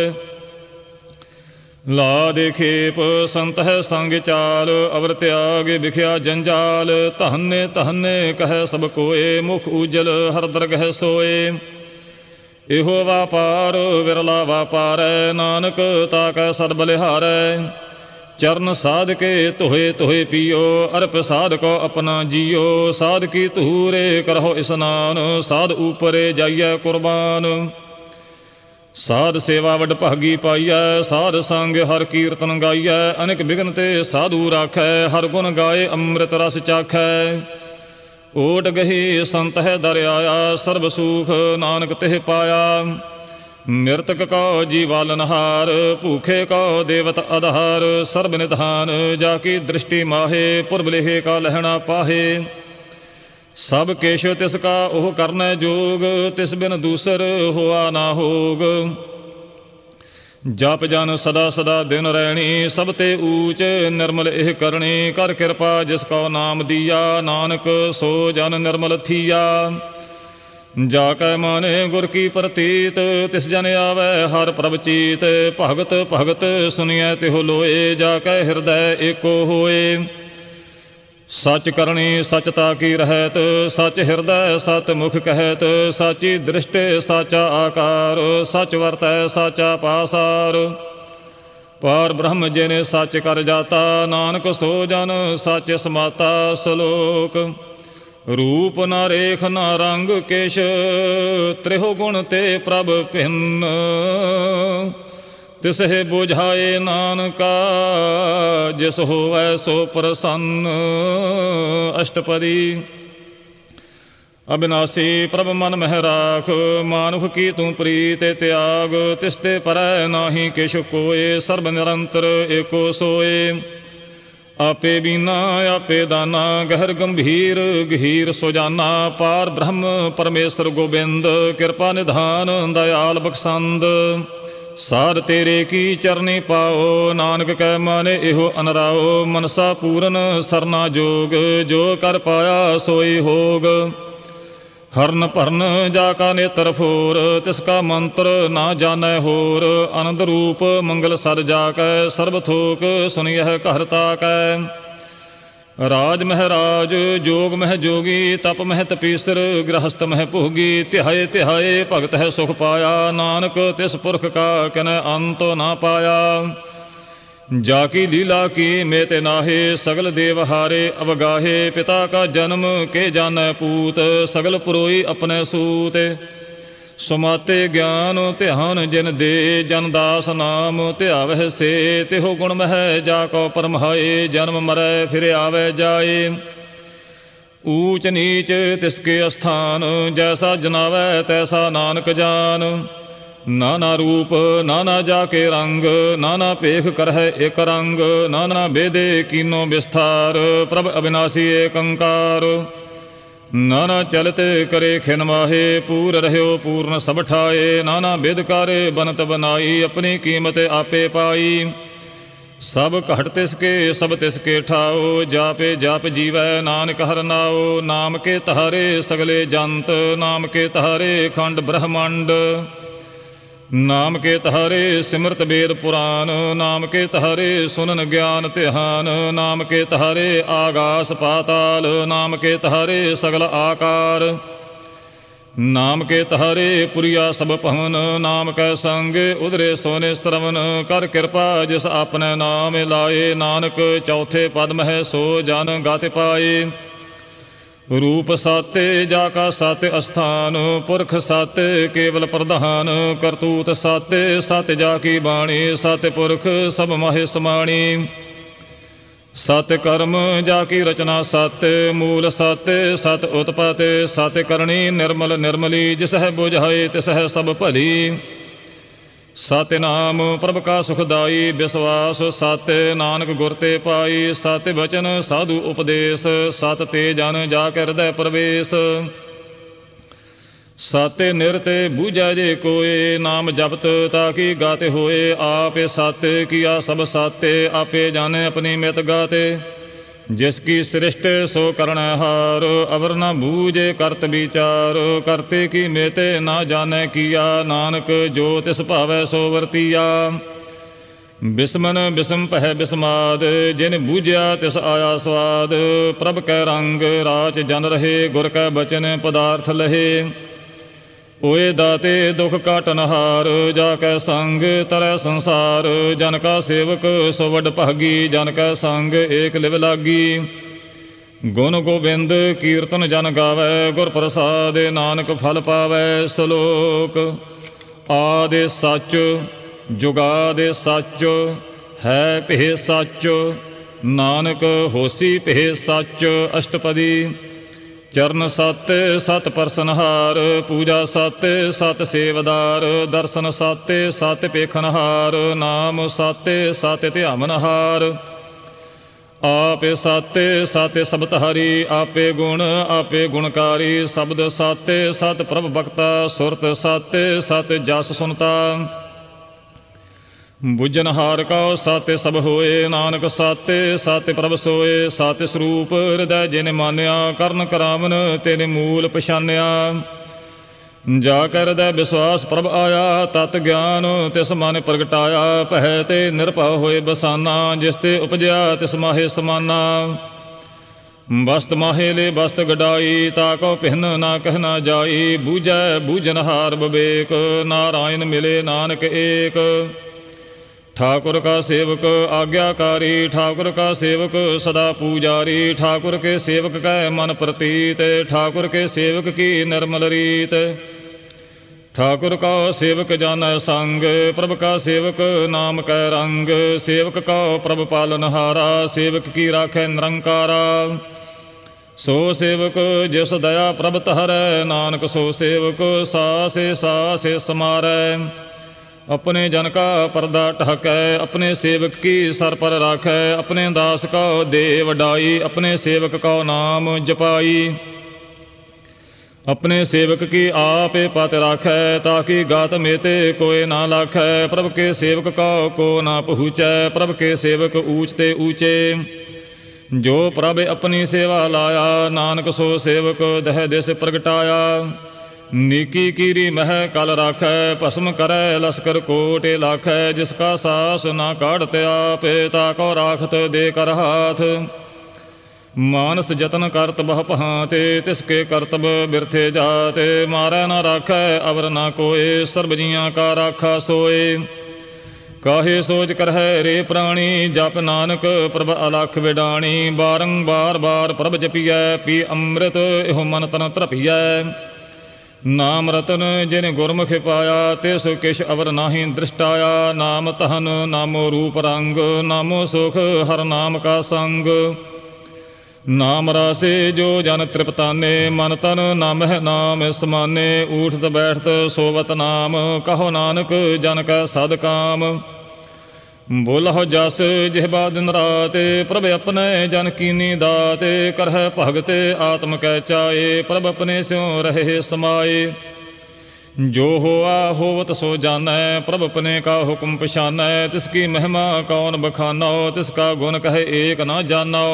ਲਾ ਦੇ ਖੇਪ ਸੰਤ ਹੈ ਸੰਗ ਚਾਲ, ਅਵਰ ਤਿਆਗ ਵਿਖਿਆ ਜੰਜਾਲ। ਧੰਨੇ ਧੰਨੇ ਕਹਿ ਸਭ ਕੋਏ, ਮੁਖ ਉਜਲ ਹਰ ਦਰਗਹਿ ਸੋਏ। ਇਹੋ ਵਾਪਾਰ ਵਿਰਲਾ ਵਾਪਾਰੈ, ਨਾਨਕ ਤਾਕੈ ਸਦ ਬਲਿਹਾਰੈ। ਚਰਨ ਸਾਧ ਕੇ ਧੋਏ ਧੋਏ ਪੀਓ, ਅਰਪ ਸਾਧ ਕੋ ਆਪਣਾ ਜੀਓ। ਸਾਧ ਕੀ ਧੂਰੇ ਕਰਹੁ ਇਸਨਾਨ, ਸਾਧ ਊਪਰੇ ਜਾਈਐ ਕੁਰਬਾਨ। ਸਾਧ ਸੇਵਾ ਵਡ ਭਾਗੀ ਪਾਈਐ, ਸਾਧ ਸੰਗ ਹਰ ਕੀਰਤਨ ਗਾਈਐ। ਅਨੇਕ ਬਿਘਨ ਤੇ ਸਾਧੂ ਰਾਖੈ, ਹਰ ਗੁਣ ਗਾਏ ਅੰਮ੍ਰਿਤ ਰਸ ਚਾਖੈ। ਓਟ ਗਹੀ ਸੰਤ ਹੈ ਦਰ ਆਇਆ, ਸਰਬ ਸੂਖ ਨਾਨਕ ਤਿਹ ਪਾਇਆ। ਮਿਰਤਕ ਕੋ ਜੀਵਾਲਨਹਾਰ, ਭੂਖੇ ਕੋ ਦੇਵਤ ਆਧਾਰ। ਸਰਬ ਨਿਧਾਨ ਜਾ ਕੀ ਦ੍ਰਿਸ਼ਟੀ ਮਾਹੇ, ਪੁਰਬ ਲੇਹੇ ਕਾ ਲਹਿਣਾ ਪਾਹੇ। ਸਭ ਕੇਸ਼ ਤਿਸ ਕਾ ਉਹ ਕਰਨੈ ਜੋਗ, ਤਿਸ ਬਿਨ ਦੂਸਰ ਹੋਆ ਨਾ ਹੋਗ। ਜਪ ਜਨ ਸਦਾ ਸਦਾ ਦਿਨ ਰਹਿਣੀ, ਸਭ ਤੇ ਊਚ ਨਿਰਮਲ ਇਹ ਕਰਨੀ। ਕਰ ਕਿਰਪਾ ਜਿਸ ਕੋ ਨਾਮ ਦੀਆ, ਨਾਨਕ ਸੋ ਜਨ ਨਿਰਮਲ ਥੀਆ। ਜਾ ਕੈ ਮਾਨੇ ਗੁਰ ਕੀ ਪ੍ਰਤੀਤ, ਤਿਸ ਜਨ ਆਵੈ ਹਰ ਪ੍ਰਭ ਚੀਤ। ਭਗਤ ਭਗਤ ਸੁਣੀਐ ਤਿਹੁ ਲੋਏ, ਜਾ ਕੈ ਹਿਰਦੈ ਏਕੋ ਹੋਏ। ਸੱਚ ਕਰਨੀ ਸੱਚਤਾ ਕੀ ਰਹਿਤ, ਸੱਚ ਹਿਰਦੈ ਸਤ ਮੁਖ ਕਹਿਤ। ਸਾਚੀ ਦ੍ਰਿਸ਼ਟੇ ਸਾਚਾ ਆਕਾਰ, ਸੱਚ ਵਰਤੈ ਸਾਚਾ ਪਾਸਾਰ। ਪਾਰ ਬ੍ਰਹਮ ਜਿਨੇ ਸੱਚ ਕਰ ਜਾਤਾ, ਨਾਨਕ ਸੋ ਜਨ ਸੱਚ ਸਮਾਤਾ। ਸਲੋਕ ਰੂਪ ਨਾ ਰੇਖ ਨਾ ਰੰਗ ਕੇਸ਼, ਤ੍ਰਿਹੁ ਗੁਣ ਤੇ ਪ੍ਰਭ ਭਿੰਨ। ਤਿਸਹਿ ਬੁਝਾਏ ਨਾਨਕਾ, ਜਿਸ ਹੋਵੈ ਸੋ ਪ੍ਰਸੰਨ। ਅਸ਼ਟਪਦੀ। ਅਬਿਨਾਸੀ ਪ੍ਰਭ ਮਨ ਮਹਿ ਰਾਖ, ਮਾਨੁਖ ਕੀ ਤੂੰ ਪ੍ਰੀਤ ਤਿਆਗ। ਤਿਸ ਤੇ ਪਰੈ ਨਾਹੀ ਕਿਛ ਕੋਏ, ਸਰਬ ਨਿਰੰਤਰ ਏਕੋ ਸੋਏ। ਆਪੇ ਬੀਨਾ ਆਪੇ ਦਾਨਾ, ਗਹਿਰ ਗੰਭੀਰ ਗਹੀਰ ਸੁਜਾਨਾ। ਪਾਰ ਬ੍ਰਹਮ ਪਰਮੇਸ਼ਰ ਗੋਬਿੰਦ, ਕਿਰਪਾ ਨਿਧਾਨ ਦਇਆਲ ਬਖਸ਼ੰਦ। ਸਾਧ ਤੇਰੇ ਕੀ ਚਰਨੀ ਪਾਓ, ਨਾਨਕ ਕੈ ਮਾਨੇ ਇਹੋ ਅਨਰਾਓ। ਮਨਸਾ ਪੂਰਨ ਸਰਨਾ ਜੋਗ, ਜੋ ਕਰ ਪਾਇਆ ਸੋਈ ਹੋਗ। ਹਰਨ ਭਰਨ ਜਾ ਕਾ ਨੇਤਰ ਫੋਰ, ਤਿਸ ਕਾ ਮੰਤਰ ਨਾ ਜਾਣੈ ਹੋਰ। ਆਨੰਦ ਰੂਪ ਮੰਗਲ ਸਦ ਜਾ ਕੈ, ਸਰਬ ਥੋਕ ਸੁਣੀਐ ਘਰ ਤਾਕੈ। ਰਾਜ ਮਹਿਰਾਜ ਜੋਗ ਮਹਿ ਜੋਗੀ, ਤਪ ਮਹਿ ਤਪੀਸਰ। ਗ੍ਰਹਸਥ ਮਹਿ ਭੋਗੀ, ਧਿਆਏ ਧਿਆਏ ਭਗਤ ਹੈ ਸੁਖ ਪਾਇਆ। ਨਾਨਕ ਤਿਸ ਪੁਰਖ ਕਾ ਕਿਨੈ ਅੰਤ ਨਾ ਪਾਇਆ। ਜਾ ਕੀ ਲੀਲਾ ਕੀ ਮੇ ਤੇ ਨਾਹੇ, ਸਗਲ ਦੇਵ ਹਾਰੇ ਅਵਗਾਹੇ। ਪਿਤਾ ਕਾ ਜਨਮ ਕੇ ਜਾਣੈ ਪੂਤ, ਸਗਲ ਪੁਰੋਈ ਆਪਣੇ ਸੂਤ। ਸੁਮਾਤੇ ਗਿਆਨ ਧਿਆਨ ਜਿਨ ਦੇ, ਜਨ ਦਾਸ ਨਾਮ ਧਿਆਵਹਿ ਸੇ। ਤਿਹੁ ਗੁਣ ਮਹਿ ਜਾ ਕੋ ਪਰਮਾਏ, ਜਨਮ ਮਰੈ ਫਿਰ ਆਵੈ ਜਾਏ। ਊਚ ਨੀਚ ਤਿਸਕੇ ਅਸਥਾਨ, ਜੈਸਾ ਜਨਾਵੈ ਤੈਸਾ ਨਾਨਕ ਜਾਨ। ਨਾਨਾ ਰੂਪ ਨਾਨਾ ਜਾ ਕੇ ਰੰਗ, ਨਾਨਾ ਭੇਖ ਕਰਹਿ ਇਕ ਰੰਗ। ਨਾਨਾ ਬੇਦੇ ਕੀਨੋ ਵਿਸਥਾਰ, ਪ੍ਰਭ ਅਬਿਨਾਸੀ ਏਕ ਓੰਕਾਰ। ਨਾਨਾ ਚਲਤ ਕਰੇ ਖਿਨ ਮਾਹੇ, ਪੂਰ ਰਹਿਓ ਪੂਰਨ ਸਭ ਠਾਏ। ਨਾਨਾ ਬਿਦ ਕਾਰੇ ਬਨਤ ਬਨਾਈ, ਆਪਣੀ ਕੀਮਤ ਆਪੇ ਪਾਈ। ਸਭ ਘਟ ਤਿਸਕੇ ਸਭ ਤਿਸਕੇ ਠਾਓ, ਜਾਪੇ ਜਾਪ ਜੀਵੈ ਨਾਨਕ ਹਰਿ ਨਾਉ। ਨਾਮ ਕੇ ਤਹਾਰੇ ਸਗਲੇ ਜੰਤ, ਨਾਮ ਕੇ ਤਹਾਰੇ ਖੰਡ ਬ੍ਰਹਮੰਡ। ਨਾਮ ਕੇ ਤਹਾਰੇ ਸਿਮਰਤ ਵੇਦ ਪੁਰਾਨ, ਨਾਮ ਕੇ ਤਹਾਰੇ ਸੁਨਨ ਗਿਆਨ ਧਿਆਨ। ਨਾਮ ਕੇ ਤਹਾਰੇ ਆਗਾਸ ਪਾਤਾਲ, ਨਾਮ ਕੇ ਤਹਾਰੇ ਸਗਲ ਆਕਾਰ। ਨਾਮ ਕੇ ਤਹਾਰੇ ਪੁਰੀਆ ਸਭ ਭਵਨ, ਨਾਮ ਕੈ ਸੰਗ ਉਧਰੇ ਸੋਨੇ ਸਰਵਨ। ਕਰ ਕਿਰਪਾ ਜਿਸ ਆਪਣੇ ਨਾਮ ਲਾਏ, ਨਾਨਕ ਚੌਥੇ ਪਦ ਮਹਿ ਸੋ ਜਨ ਗਤਿ ਪਾਏ। ਰੂਪ ਸਤਿ ਜਾ ਕਾ ਸਤਿ ਅਸਥਾਨ, ਪੁਰਖ ਸਤਿ ਕੇਵਲ ਪ੍ਰਧਾਨ। ਕਰਤੂਤ ਸਤਿ ਸਤਿ ਜਾ ਕੀ ਬਾਣੀ, ਸਤਿ ਪੁਰਖ ਸਭ ਮਾਹੇ ਸਮਾਣੀ। ਸਤਿ ਕਰਮ ਜਾ ਕੀ ਰਚਨਾ ਸਤਿ, ਮੂਲ ਸਤਿ ਸਤਿ ਉਤਪਤਿ। ਸਤਿ ਕਰਨੀ ਨਿਰਮਲ ਨਿਰਮਲੀ, ਜਿਸ ਹੈ ਬੁਝਾਏ ਤਿਸ ਹੈ ਸਭ ਭਲੀ। ਸਤਿ ਨਾਮ ਪ੍ਰਭ ਕਾ ਸੁਖਦਾਈ, ਵਿਸਵਾਸ ਸਤਿ ਨਾਨਕ ਗੁਰ ਤੇ ਪਾਈ। ਸਤਿ ਬਚਨ ਸਾਧੂ ਉਪਦੇਸ਼, ਸਤਿ ਤੇ ਜਨ ਜਾ ਕੇ ਹਿਰਦੈ ਪ੍ਰਵੇਸ਼। ਸਤਿ ਨਿਰਤੇ ਬੂਝੈ ਜੇ ਕੋਏ, ਨਾਮ ਜਪਤ ਤਾ ਕੀ ਗਾਤੇ ਹੋਏ। ਆਪੇ ਸਤਿ ਕੀਆ ਸਭ ਸਤਿ, ਆਪੇ ਜਾਣੇ ਆਪਣੀ ਮਿਤ ਗਾਤੇ। जिस की सृष्ट सो करणहार, अवर न बूझे करत विचार। करते की मेते ना जाने किया, नानक जो तिस भावै सो वरतिया। बिस्मन बिस्म पह बिस्माद, जिन बूझिया तिस आया स्वाद। प्रभ कै रंग राच जन रहे, गुर कै बचन पदार्थ लहे। ओए दाते दुख काटनहार, जाकै संग तरह संसार। जन का सेवक सो वड भागी, जन कै संग एक लिव लागी। गुण गोबिंद कीर्तन जन गावै, गुर प्रसाद नानक फल पावै। सलोक आदि सच जुगादि सच, है पिह सच नानक होसी पिह सच। अष्टपदी चरण सत सत परसनहार, पूजा सत सत सेवदार। दर्शन सत सत पेखनहार, नाम सत सत ध्यामनहार। आपे सत सत सबत हरि, आपे गुण आपे गुणकारी। शब्द सत सत प्रभ भक्ता, सुरत सत सत जस सुनता। बुझनहार का सत सब होए, नानक सत सत प्रभ सोए। सत स्वरूप हृदय जिन मानिया, करन करावन तेने मूल पछानिया। जाकर हृदय विश्वास प्रभ आया, तत् ज्ञान तिस मन प्रगटाया। पह ते निरभव होए बसाना, जिस ते उपजया तिस माहे समाना। वस्त माहे ले वस्त गडाई, ताको पिहन ना कहना जाई। बूझै बूझनहार विवेक, नारायण मिले नानक एक। ठाकुर का सेवक आज्ञाकारी, ठाकुर का सेवक सदा पूजारी। ठाकुर के सेवक कै मन प्रतीत, ठाकुर के सेवक की निर्मल रीत। ठाकुर का सेवक जानै संग, प्रभ का सेवक नाम कै रंग। सेवक का प्रभ पालनहारा, सेवक की राखै निरंकारा। सो सेवक जिस दया प्रभ तहरै, नानक सो सेवक सासे सासे समारै। अपने जन का पर्दा ढकै, अपने सेवक की सर पर राखै। अपने दास का दे वडाई, अपने सेवक का नाम जपाई। अपने सेवक की आप पत राखै, ताकि गात मेते कोई ना लाखै। प्रभ के सेवक का को ना पहुँचै, प्रभ के सेवक ऊंचते ऊँचे। जो प्रभ अपनी सेवा लाया, नानक सो सेवक दह दिस प्रगटाया। नीकी कीरी मह कल राखै, भस्म करै लश्कर कोट लाखै। जिसका सास ना काढ़त आप, ताको राखत दे कर हाथ। मानस जतन करत बह पहाते, तिसके करतब बिरथे जाते। मारै ना राखै अवर ना कोय, सर्ब जियां का राखा सोए। काहे सोच करहै रे प्राणी, जप नानक प्रभ अलख विडाणी। बारंबार बार प्रभ जपियै, पी अमृत इहो मन तन तरपियै। नाम रतन जिन गुरमुख पाया, तिस किश अवर नाहि दृष्टाया। नाम तहन नामो रूप रंग, नामो सुख हर नाम का संग। नाम रासे जो जन तृप्ताने, मन तन नामह नाम समाने। उठत बैठत सोवत नाम, कहो नानक जन कै सद काम। बोलहो जस जिहबा दिन रात, प्रभ अपने जन कीनी दात। करह भगत आत्म कै चाए, प्रभ अपने स्यों रहे समाए। जो होआ होवत सो जानै, प्रभ अपने का हुक्म पछानै। तिसकी महिमा कौन बखानो, तिसका गुण कहे एक ना जानो।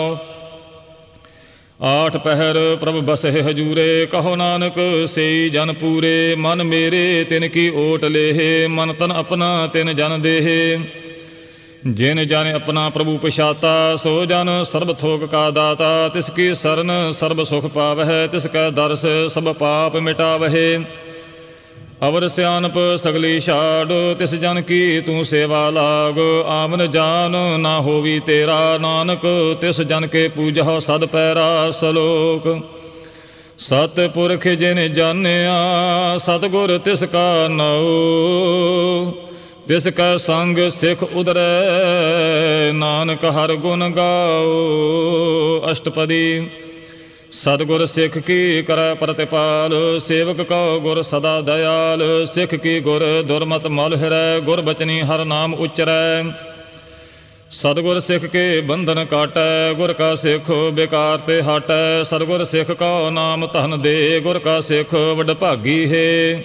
आठ पहर प्रभ बसे हजूरे, कहो नानक सेई जन पूरे। मन मेरे तिन की ओट लेहे, मन तन अपना तिन जन देहे। जिन जन अपना प्रभु पछाता, सो जन सर्ब थोक का दाता। तिसकी सरन सर्ब सुख पावह, तिसकै दर्श सब पाप मिटावहे। अवर सियानप सगली छाड़, तिस जन की तू सेवा लाग। आमन जान ना होवी तेरा, नानक तिस जन के पूजह सद पैरा। सलोक सतपुरख जिन जानिया, सतगुर तिसका नाऊ। तिस कै संग सिख उदरै, नानक हर गुण गाओ। अष्टपदी सतगुर सिख की करै प्रतिपाल, सेवक को गुर सदा दयाल। सिख की गुर दुर्मत मल हिरै, गुर बचनी हर नाम उच्चरै। सतगुर सिख के बंधन काटै, गुर का सिख बेकार ते हटै। सतगुर सिख का नाम धन दे, गुर का सिख वड भागी है।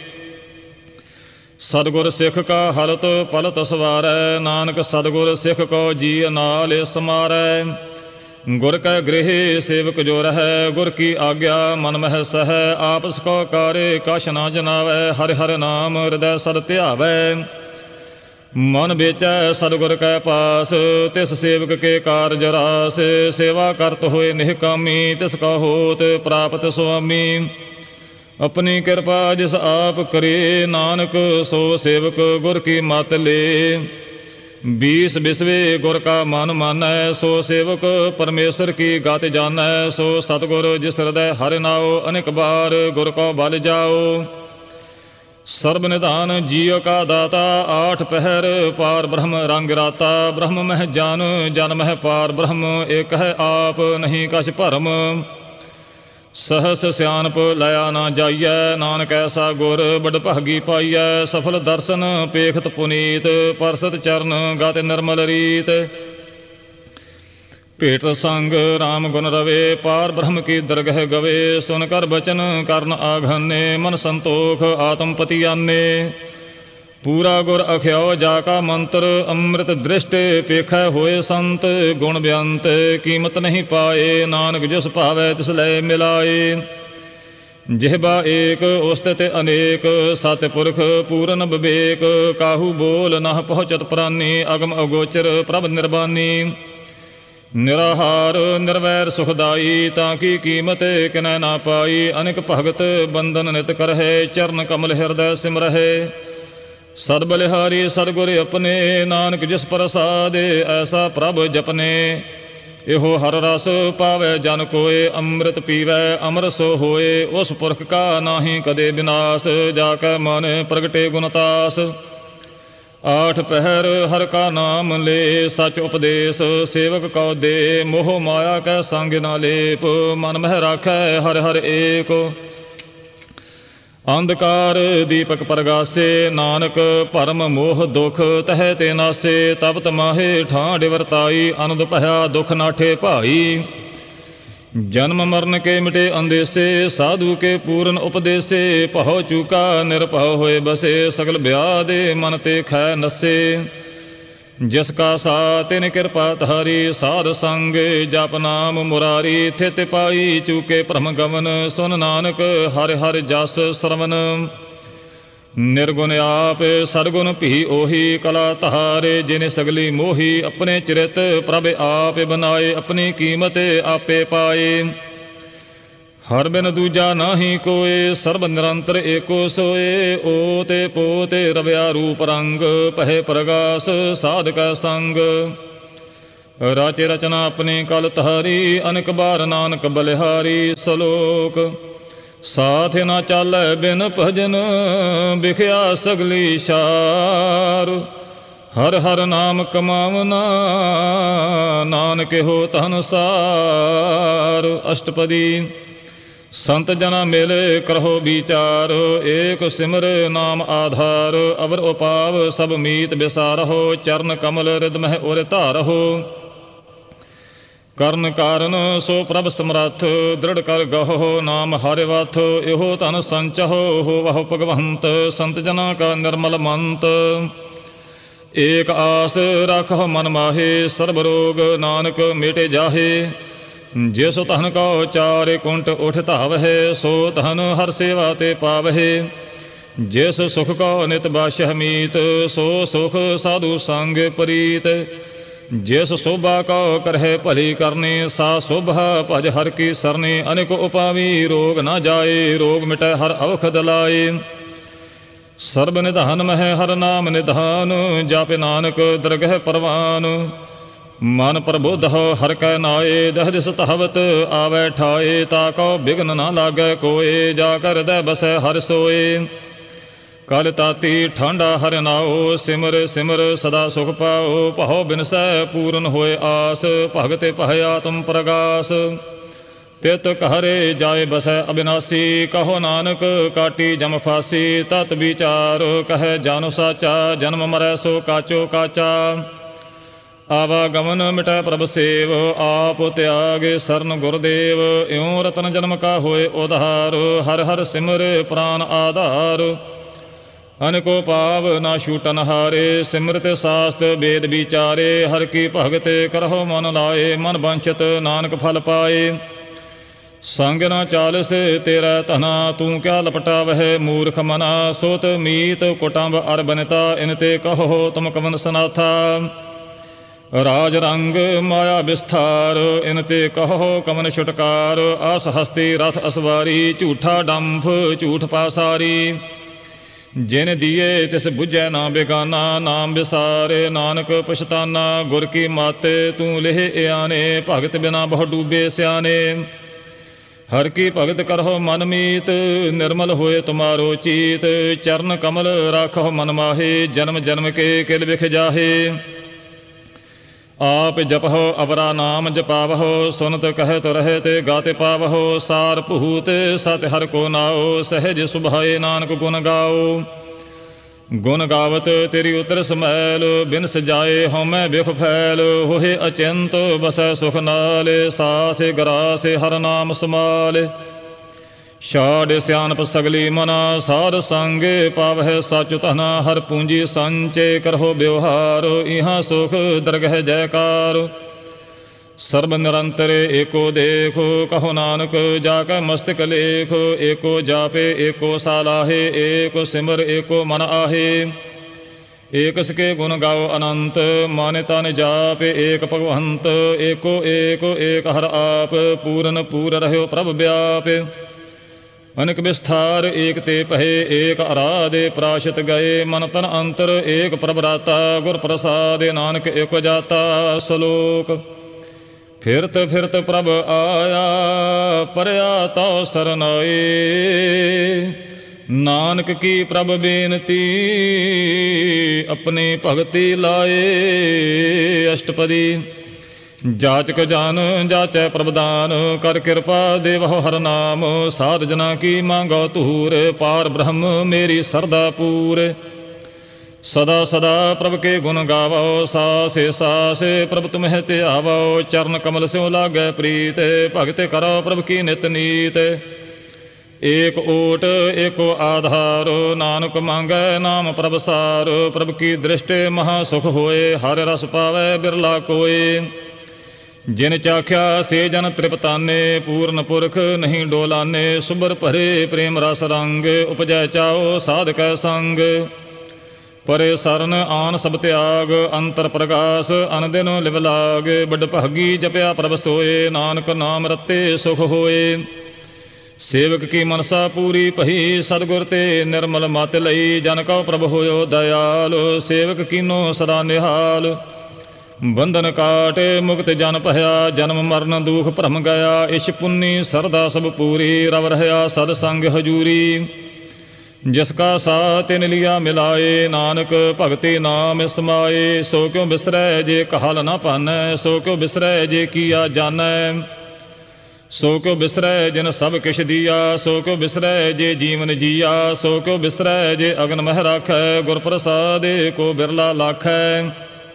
सतगुर सिख का हलत पलत सवारै, नानक सतगुर सिख को जी नाल समारै। ਗੁਰ ਕੈ ਗ੍ਰਹਿ ਸੇਵਕ ਜੋ ਰਹੈ, ਗੁਰ ਕੀ ਆਗਿਆ ਮਨ ਮਹਿ ਸਹੈ। ਆਪਸ ਕੋ ਕਾਰੇ ਕਛ ਨਾ ਜਨਾਵੈ, ਹਰਿ ਹਰਿ ਨਾਮ ਹਿਰਦੈ ਸਦ ਧਿਆਵੈ। ਮਨ ਵੇਚੈ ਸਤਿਗੁਰ ਕੈ ਪਾਸ, ਤਿਸ ਸੇਵਕ ਕੇ ਕਾਰਜ ਰਾਸ। ਸੇਵਾ ਕਰਤ ਹੋਏ ਨਿਹਕਾਮੀ, ਤਿਸ ਕਾ ਹੋਤ ਪ੍ਰਾਪਤ ਸੁਆਮੀ। ਆਪਣੀ ਕਿਰਪਾ ਜਿਸ ਆਪ ਕਰੇ, ਨਾਨਕ ਸੋ ਸੇਵਕ ਗੁਰ ਕੀ ਮਤ ਲੇ। ਬੀਸ ਬਿਸਵੇ ਗੁਰ ਕਾ ਮਨ ਮਾਨੈ, ਸੋ ਸੇਵਕ ਪਰਮੇਸ਼ਰ ਕੀ ਗਤਿ ਜਾਣੈ। ਸੋ ਸਤਿਗੁਰ ਜਿਸ ਹਿਰਦੈ ਹਰਿ ਨਾਉ, ਅਨੇਕ ਬਾਰ ਗੁਰ ਕੋ ਬਲ ਜਾਓ। ਸਰਬ ਨਿਧਾਨ ਜੀਉ ਕਾ ਦਾਤਾ, ਆਠ ਪਹਿਰ ਪਾਰ ਬ੍ਰਹਮ ਰੰਗ ਰਾਤਾ। ਬ੍ਰਹਮ ਮਹਿ ਜਨ, ਜਨ ਮਹਿ ਪਾਰ ਬ੍ਰਹਮ, ਏਕ ਹੈ ਆਪ ਨਹੀਂ ਕਛ ਭਰਮ। ਸਹਸ ਸਿਆਣਪ ਲਿਆ ਨਾ ਜਾਈਐ, ਨਾਨਕ ਐਸਾ ਗੁਰ ਬੜ ਭਾਗੀ ਪਾਈਐ। ਸਫਲ ਦਰਸ਼ਨ ਪੇਖਤ ਪੁਨੀਤ, ਪਰਸਤ ਚਰਨ ਗਤਿ ਨਿਰਮਲ ਰੀਤ। ਭੇਟ ਸੰਗ ਰਾਮ ਗੁਣ ਰਵੇ, ਪਾਰ ਬ੍ਰਹਮ ਕੀ ਦਰਗਹਿ ਗਵੇ। ਸੁਨ ਕਰ ਬਚਨ ਕਰਨ ਆਘਾਨੇ, ਮਨ ਸੰਤੋਖ ਆਤਮ ਪਤੀ ਆਨੇ। ਪੂਰਾ ਗੁਰ ਅਖਿਆਉ ਜਾ ਕਾ ਮੰਤਰ, ਅੰਮ੍ਰਿਤ ਦ੍ਰਿਸ਼ਟ ਪੇਖੈ ਹੋਏ ਸੰਤ। ਗੁਣ ਬੇਅੰਤ ਕੀਮਤ ਨਹੀਂ ਪਾਏ, ਨਾਨਕ ਜਿਸ ਭਾਵੈ ਤਿਸ ਲੈ ਮਿਲਾਏ। ਜਿਹਬਾ ਏਕ ਉਸਤਿ ਤੇ ਅਨੇਕ, ਸਤਿ ਪੁਰਖ ਪੂਰਨ ਵਿਵੇਕ। ਕਾਹੂ ਬੋਲ ਨਹ ਪਹੁੰਚਤ ਪ੍ਰਾਨੀ, ਅਗਮ ਅਗੋਚਰ ਪ੍ਰਭ ਨਿਰਬਾਨੀ। ਨਿਰਾਹਾਰ ਨਿਰਵੈਰ ਸੁਖਦਾਈ, ਤਾਂ ਕੀ ਕੀਮਤ ਕਿਨੈ ਨਾ ਪਾਈ। ਅਨੇਕ ਭਗਤ ਬੰਧਨ ਨਿਤ ਕਰਹਿ, ਚਰਨ ਕਮਲ ਹਿਰਦੈ ਸਿਮਰਹਿ। ਸਦ ਬਲਿਹਾਰੀ ਸਤਿਗੁਰ ਆਪਣੇ, ਨਾਨਕ ਜਿਸ ਪ੍ਰਸਾਦਿ ਐਸਾ ਪ੍ਰਭ ਜਪਨੇ। ਇਹੋ ਹਰ ਰਸ ਪਾਵੈ ਜਨ ਕੋਇ, ਅੰਮ੍ਰਿਤ ਪੀਵੈ ਅਮਰ ਸੋ ਹੋਏ। ਉਸ ਪੁਰਖ ਕਾ ਨਾਹੀ ਕਦੇ ਵਿਨਾਸ਼, ਜਾ ਕੈ ਮਨ ਪ੍ਰਗਟੇ ਗੁਣਤਾਸ। ਆਠ ਪਹਿਰ ਹਰ ਕਾ ਨਾਮ ਲੇ, ਸਚ ਉਪਦੇਸ਼ ਸੇਵਕ ਕਉ ਦੇ। ਮੋਹ ਮਾਇਆ ਕੈ ਸੰਗ ਨਾ ਲੇਪ, ਮਨ ਮਹਿ ਰਾਖੈ ਹਰਿ ਹਰਿ ਏਕ। ਅੰਧਕਾਰ ਦੀਪਕ ਪ੍ਰਗਾਸੇ, ਨਾਨਕ ਭਰਮ ਮੋਹ ਦੁਖ ਤਹਿ ਤੇ ਨਾਸੇ। ਤਪਤ ਮਾਹੇ ਠਾਂਡ ਵਰਤਾਈ, ਅਨੰਦ ਭਇਆ ਦੁਖ ਨਾਠੇ ਭਾਈ। ਜਨਮ ਮਰਨ ਕੇ ਮਿਟੇ ਅੰਦੇਸੇ, ਸਾਧੂ ਕੇ ਪੂਰਨ ਉਪਦੇਸੇ। ਭਉ ਚੂਕਾ ਨਿਰਭਉ ਹੋਏ ਬਸੇ, ਸਗਲ ਬਿਆਦੇ ਮਨ ਤੇ ਖੈ ਨਸੇ। ਜਿਸ ਕਾ ਸਾ ਤਿਨ ਕਿਰਪਾ ਧਾਰੀ, ਸਾਧ ਸੰਗ ਜਪ ਨਾਮ ਮੁਰਾਰੀ। ਥਿਤ ਪਾਈ ਚੂਕੇ ਭ੍ਰਮ ਗਮਨ, ਸੁਨ ਨਾਨਕ ਹਰਿ ਹਰਿ ਜਸ ਸਰਵਨ। ਨਿਰਗੁਣ ਆਪ ਸਦਗੁਣ ਭੀ ਉਹੀ, ਕਲਾ ਧਾਰੇ ਜਿਨੇ ਸਗਲੀ ਮੋਹੀ। ਆਪਣੇ ਚਰਿਤ ਪ੍ਰਭ ਆਪ ਬਨਾਏ, ਆਪਣੀ ਕੀਮਤ ਆਪੇ ਪਾਏ। ਹਰ ਬਿਨ ਦੂਜਾ ਨਾਹੀ ਕੋਏ, ਸਰਬ ਨਿਰੰਤਰ ਏਕੋ ਸੋਏ। ਓਤੇ ਪੋਤੇ ਰਵਿਆ ਰੂਪ ਰੰਗ, ਪਹਿ ਪ੍ਰਗਾਸ ਸਾਧ ਕਾ ਸੰਗ। ਰਾਚੇ ਰਚਨਾ ਆਪਣੀ ਕਲ ਧਾਰੀ, ਅਨੇਕ ਬਾਰ ਨਾਨਕ ਬਲਿਹਾਰੀ। ਸਲੋਕ ਸਾਥ ਨਾ ਚਾਲੈ ਬਿਨ ਭਜਨ, ਵਿਖਿਆ ਸਗਲੀ ਸਾਰ। ਹਰ ਹਰ ਨਾਮ ਕਮਾਵਨਾ, ਨਾਨਕ ਹੋ ਧਨ ਸਾਰ। ਅਸ਼ਟਪਦੀ ਸੰਤ ਜਨਾ ਮਿਲੇ ਕਰਹੁ ਵਿਚਾਰ, ਏਕ ਸਿਮਰ ਨਾਮ ਆਧਾਰ। ਅਵਰ ਉਪਾਵ ਸਭ ਮੀਤ ਵਿਸਾਰਹੁ, ਚਰਨ ਕਮਲ ਰਿਦ ਮਹਿ ਉਰ ਧਾਰਹੁ। ਕਰਨ ਕਾਰਨ ਸੋ ਪ੍ਰਭ ਸਮਰੱਥ, ਦ੍ਰਿੜ ਕਰ ਗਹੁ ਨਾਮ ਹਰਿ ਵਥ। ਇਹੋ ਧਨ ਸੰਚਹੁ ਹੋਵਹੁ ਭਗਵੰਤ, ਸੰਤ ਜਨਾ ਕਾ ਨਿਰਮਲ ਮੰਤ। ਏਕ ਆਸ ਰੱਖਹੁ ਮਨ ਮਾਹੇ, ਸਰਬ ਰੋਗ ਨਾਨਕ ਮੇਟੇ ਜਾਹੇ। ਜਿਸ ਧਨ ਕਉ ਚਾਰਿ ਕੁੰਟ ਉਠ ਧਾਵਹਿ, ਸੋ ਧਨ ਹਰ ਸੇਵਾ ਤੇ ਪਾਵਹਿ। ਜਿਸ ਸੁਖ ਕਉ ਨਿਤ ਬਾਸ਼ਹਿ ਮੀਤ, ਸੋ ਸੁਖ ਸਾਧੂ ਸੰਗ ਪ੍ਰੀਤ। ਜਿਸ ਸੋਭਾ ਕਉ ਕਰਹਿ ਭਲੀ ਕਰਨੀ, ਸਾ ਸੋਭਾ ਭਜ ਹਰ ਕੀ ਸਰਨੀ। ਅਨੇਕ ਉਪਾਵੀ ਰੋਗ ਨਾ ਜਾਏ, ਰੋਗ ਮਿਟੈ ਹਰ ਔਖਦ ਲਾਏ। ਸਰਬ ਨਿਧਾਨ ਮਹਿ ਹਰ ਨਾਮ ਨਿਧਾਨ, ਜਾਪੇ ਨਾਨਕ ਦਰਗਹਿ ਪਰਵਾਨ। ਮਨ ਪ੍ਰਬੁੱਧ ਹੋ ਹਰ ਕੈ ਨਾਏ, ਦਹ ਦਿਸ ਤਹਵਤ ਆਵੈ ਠਾਏ। ਤਾ ਕਉ ਬਿਘਨ ਨਾ ਲਾਗੈ ਕੋਏ, ਜਾ ਕਰ ਹਿਰਦੈ ਬਸੈ ਹਰਿ ਸੋਏ। ਕਲ ਤਾਤੀ ਠਾਂਡਾ ਹਰਿ ਨਾਉ, ਸਿਮਰ ਸਿਮਰ ਸਦਾ ਸੁਖ ਪਾਓ। ਭਉ ਬਿਨਸੈ ਪੂਰਨ ਹੋਏ ਆਸ, ਭਗਤੇ ਭਇ ਆਤਮ ਪ੍ਰਗਾਸ। ਤਿਤ ਘਰੇ ਜਾਏ ਬਸੈ ਅਬਿਨਾਸੀ, ਕਹੋ ਨਾਨਕ ਕਾਟੀ ਜਮ ਫਾਸੀ। ਤਤ ਵਿਚਾਰ ਕਹੈ ਜਾਨੁ ਸਾਚਾ, ਜਨਮ ਮਰੈ ਸੋ ਕਾਚੋ ਕਾਚਾ। ਆਵਾਗਮਨ ਮਿਟੈ ਪ੍ਰਭ ਸੇਵ, ਆਪ ਤਿਆਗੇ ਸਰਨ ਗੁਰਦੇਵ। ਇਉ ਰਤਨ ਜਨਮ ਕਾ ਹੋਏ ਉਧਾਰ, ਹਰ ਹਰ ਸਿਮਰ ਪ੍ਰਾਨ ਆਧਾਰ। ਅਨਕੋ ਭਾਵ ਨਾ ਛੂਟਨ ਹਾਰੇ। ਸਿਮਰਤ ਸਾਸਤ ਵੇਦ ਵਿਚਾਰੇ, ਹਰ ਕੀ ਭਗਤ ਕਰਹੁ ਮਨ ਲਾਏ। ਮਨ ਵਾਂਛਤ ਨਾਨਕ ਫਲ ਪਾਏ। ਸੰਗ ਨਾ ਚਾਲਸ ਤੇਰਾ ਧਨਾ, ਤੂੰ ਕਿਆ ਲਪਟਾਵਹਿ ਮੂਰਖ ਮਨਾ। ਸੋਤ ਮੀਤ ਕੁਟੰਬ ਅਰ ਬਨਿਤਾ, ਇਨ ਤੇ ਕਹੋ ਤੁਮ ਕਵਨ ਸਨਾਥਾ। ਰਾਜ ਰੰਗ ਮਾਇਆ ਵਿਸਥਾਰ, ਇਨ ਤੇ ਕਹੋ ਕਵਨ ਛੁਟਕਾਰ। ਆਸ ਹਸਤੀ ਰਥ ਅਸਵਾਰੀ, ਝੂਠਾ ਡੰਫ ਝੂਠ ਪਾਸਾਰੀ। ਜਿਨ ਦੀਏ ਤਿਸ ਬੁਝੈ ਨਾ ਬੇਗਾਨਾ, ਨਾਮ ਵਿਸਾਰੇ ਨਾਨਕ ਪਛਤਾਨਾ। ਗੁਰ ਕੀ ਮਤ ਤੂੰ ਲਿਹ ਇਆਨੇ, ਭਗਤ ਬਿਨਾ ਬਹੁ ਡੂਬੇ ਸਿਆਨੇ। ਹਰ ਕੀ ਭਗਤ ਕਰਹੁ ਮਨ ਮੀਤ, ਨਿਰਮਲ ਹੋਏ ਤੁਮਾਰੋ ਚੀਤ। ਚਰਨ ਕਮਲ ਰਾਖਹੁ ਮਨ ਮਾਹੇ, ਜਨਮ ਜਨਮ ਕੇ ਕਿਲ ਵਿਖ ਜਾਹੇ। ਆਪ ਜਪਹੁ ਅਵਰਾ ਨਾਮ ਜਪਾਵਹੁ, ਸੁਨਤ ਕਹਿਤ ਰਹਿਤ ਗਾਤੇ ਪਾਵਹੁ। ਸਾਰ ਭੂਤ ਸਤਿ ਹਰਿ ਕੋ ਨਾਉ, ਸਹਿਜ ਸੁਭਾਏ ਨਾਨਕ ਗੁਣ ਗਾਓ। ਗੁਣ ਗਾਵਤ ਤੇਰੀ ਉਤਰ ਸਮੈਲ, ਬਿਨ ਸਜਾਏ ਹਉਮੈ ਬਿਖ ਫੈਲ। ਹੋਏ ਅਚਿੰਤ ਬਸੈ ਸੁਖ ਨਾਲ, ਸਾਸੇ ਗਰਾਸੇ ਹਰ ਨਾਮ ਸਮਾਲ। ਛਾੜ ਸਿਆਣਪ ਸਗਲੀ ਮਨਾ, ਸਾਧ ਸੰਗ ਪਾਵਹਿ ਸਚ ਧਨਾ। ਹਰ ਪੂੰਜੀ ਸੰਚੇ ਕਰਹੁ ਬਿਵਹਾਰ, ਇਹਾਂ ਸੁਖ ਦਰਗਹਿ ਜੈਕਾਰ। ਸਰਬ ਨਿਰੰਤਰ ਏਕੋ ਦੇਖੋ, ਕਹੋ ਨਾਨਕ ਜਾ ਕੈ ਮਸਤਕ ਲੇਖ। ਏਕੋ ਜਾਪੇ ਏਕੋ ਸਾਲਾਹੇ, ਏਕੋ ਸਿਮਰ ਏਕੋ ਮਨ ਆਹੇ। ਏਕ ਸਕੇ ਗੁਣ ਗਾਓ ਅਨੰਤ, ਮਾਨਿ ਤਨ ਜਾਪੇ ਏਕ ਭਗਵੰਤ। ਏਕੋ ਏਕੋ ਏਕ ਹਰ ਆਪ, ਪੂਰਨ ਪੂਰ ਰਹਿਓ ਪ੍ਰਭ ਵਿਆਪ। ਅਨਕ ਵਿਸਥਾਰ ਏਕ ਤੇ ਭਏ, ਏਕ ਅਰਾਧੇ ਪ੍ਰਾਸ਼ਿਤ ਗਏ। ਮਨ ਤਨ ਅੰਤਰ ਏਕ ਪ੍ਰਭ ਰਾਤਾ, ਗੁਰ ਪ੍ਰਸਾਦਿ ਨਾਨਕ ਏਕ ਜਾਤਾ। ਸਲੋਕ ਫਿਰਤ ਫਿਰਤ ਪ੍ਰਭ ਆਇਆ, ਪਰਿਆ ਤਉ ਸਰਨਾਏ। ਨਾਨਕ ਕੀ ਪ੍ਰਭ ਬੇਨਤੀ, ਆਪਣੀ ਭਗਤੀ ਲਾਏ। ਅਸ਼ਟਪਦੀ ਜਾਚਕ ਜਨ ਜਾਚੈ ਪ੍ਰਭਦਾਨ, ਕਰ ਕਿਰਪਾ ਦੇਵਹੁ ਹਰ ਨਾਮ। ਸਾਧ ਜਨਾ ਕੀ ਮੰਗੋ ਧੂਰ, ਪਾਰ ਬ੍ਰਹਮ ਮੇਰੀ ਸਰਦਾ ਪੂਰ। ਸਦਾ ਸਦਾ ਪ੍ਰਭ ਕੇ ਗੁਣ ਗਾਵੋ, ਸਾਸੇ ਸਾਸੇ ਪ੍ਰਭ ਤੁਮਹਿ ਧਿਆਵੋ। ਚਰਨ ਕਮਲ ਸਿਉ ਲਾਗੈ ਪ੍ਰੀਤ, ਭਗਤ ਕਰੋ ਪ੍ਰਭ ਕੀ ਨਿਤ ਨੀਤ। ਏਕ ਓਟ ਏਕੋ ਆਧਾਰ, ਨਾਨਕ ਮੰਗੈ ਨਾਮ ਪ੍ਰਭ ਸਾਰ। ਪ੍ਰਭ ਕੀ ਦ੍ਰਿਸ਼ਟਿ ਮਹਾ ਸੁਖ ਹੋਏ, ਹਰਿ ਰਸ ਪਾਵੈ ਬਿਰਲਾ ਕੋਏ। ਜਿਨ ਚਾਖਿਆ ਸੇ ਜਨ ਤ੍ਰਿਪਤਾਨੇ, ਪੂਰਨ ਪੁਰਖ ਨਹੀਂ ਡੋਲਾਨੇ। ਸੁਬਰ ਭਰੇ ਪ੍ਰੇਮ ਰਸ ਰੰਗ, ਉਪਜੈ ਚਾਓ ਸਾਧ ਕੈ ਸੰਗ। ਪਰੇ ਸਰਨ ਆਨ ਸਭ ਤਿਆਗ, ਅੰਤਰ ਪ੍ਰਗਾਸ ਅਨ ਦਿਨ ਲਿਵ ਲਾਗ। ਵੱਡ ਭਾਗੀ ਜਪਿਆ ਪ੍ਰਭ ਸੋਏ, ਨਾਨਕ ਨਾਮ ਰਤੇ ਸੁਖ ਹੋਏ। ਸੇਵਕ ਕੀ ਮਨਸਾ ਪੂਰੀ ਭਈ, ਸਤਿਗੁਰ ਤੇ ਨਿਰਮਲ ਮਤਿ ਲਈ। ਜਨ ਕਉ ਪ੍ਰਭ ਹੋਇਓ ਦਇਆਲ, ਸੇਵਕ ਕੀਨੋ ਸਦਾ ਨਿਹਾਲ। ਬੰਧਨ ਕਾਟ ਮੁਕਤ ਜਨ ਭਇਆ, ਜਨਮ ਮਰਨ ਦੁਖ ਭਰਮ ਗਿਆ। ਇਛ ਪੁੰਨੀ ਸਰਦਾ ਸਭ ਪੂਰੀ, ਰਵ ਰਹਿਆ ਸਦ ਸੰਗ ਹਜੂਰੀ। ਜਿਸ ਕਾ ਸਾ ਤਿਨ ਲਿਆ ਮਿਲਾਏ, ਨਾਨਕ ਭਗਤੀ ਨਾਮ ਸਮਾਏ। ਸੋ ਕਿਉ ਬਿਸਰੈ ਜੇ ਕਹਾਲ ਨਾ ਭਾਨੈ, ਸੋ ਕਿਉ ਬਿਸਰੈ ਜੇ ਕੀਆ ਜਾਨੈ। ਸੋ ਕਿਉ ਬਿਸਰੈ ਜਿਨ ਸਭ ਕਿਛ ਦੀਆ, ਸੋ ਕਿਉ ਬਿਸਰੈ ਜੇ ਜੀਵਨ ਜੀਆ। ਸੋ ਕਿਉ ਬਿਸਰੈ ਜੇ ਅਗਨ ਮਹਿ ਰਾਖੈ, ਗੁਰ ਪ੍ਰਸਾਦਿ ਕੋ ਬਿਰਲਾ ਲਾਖੈ।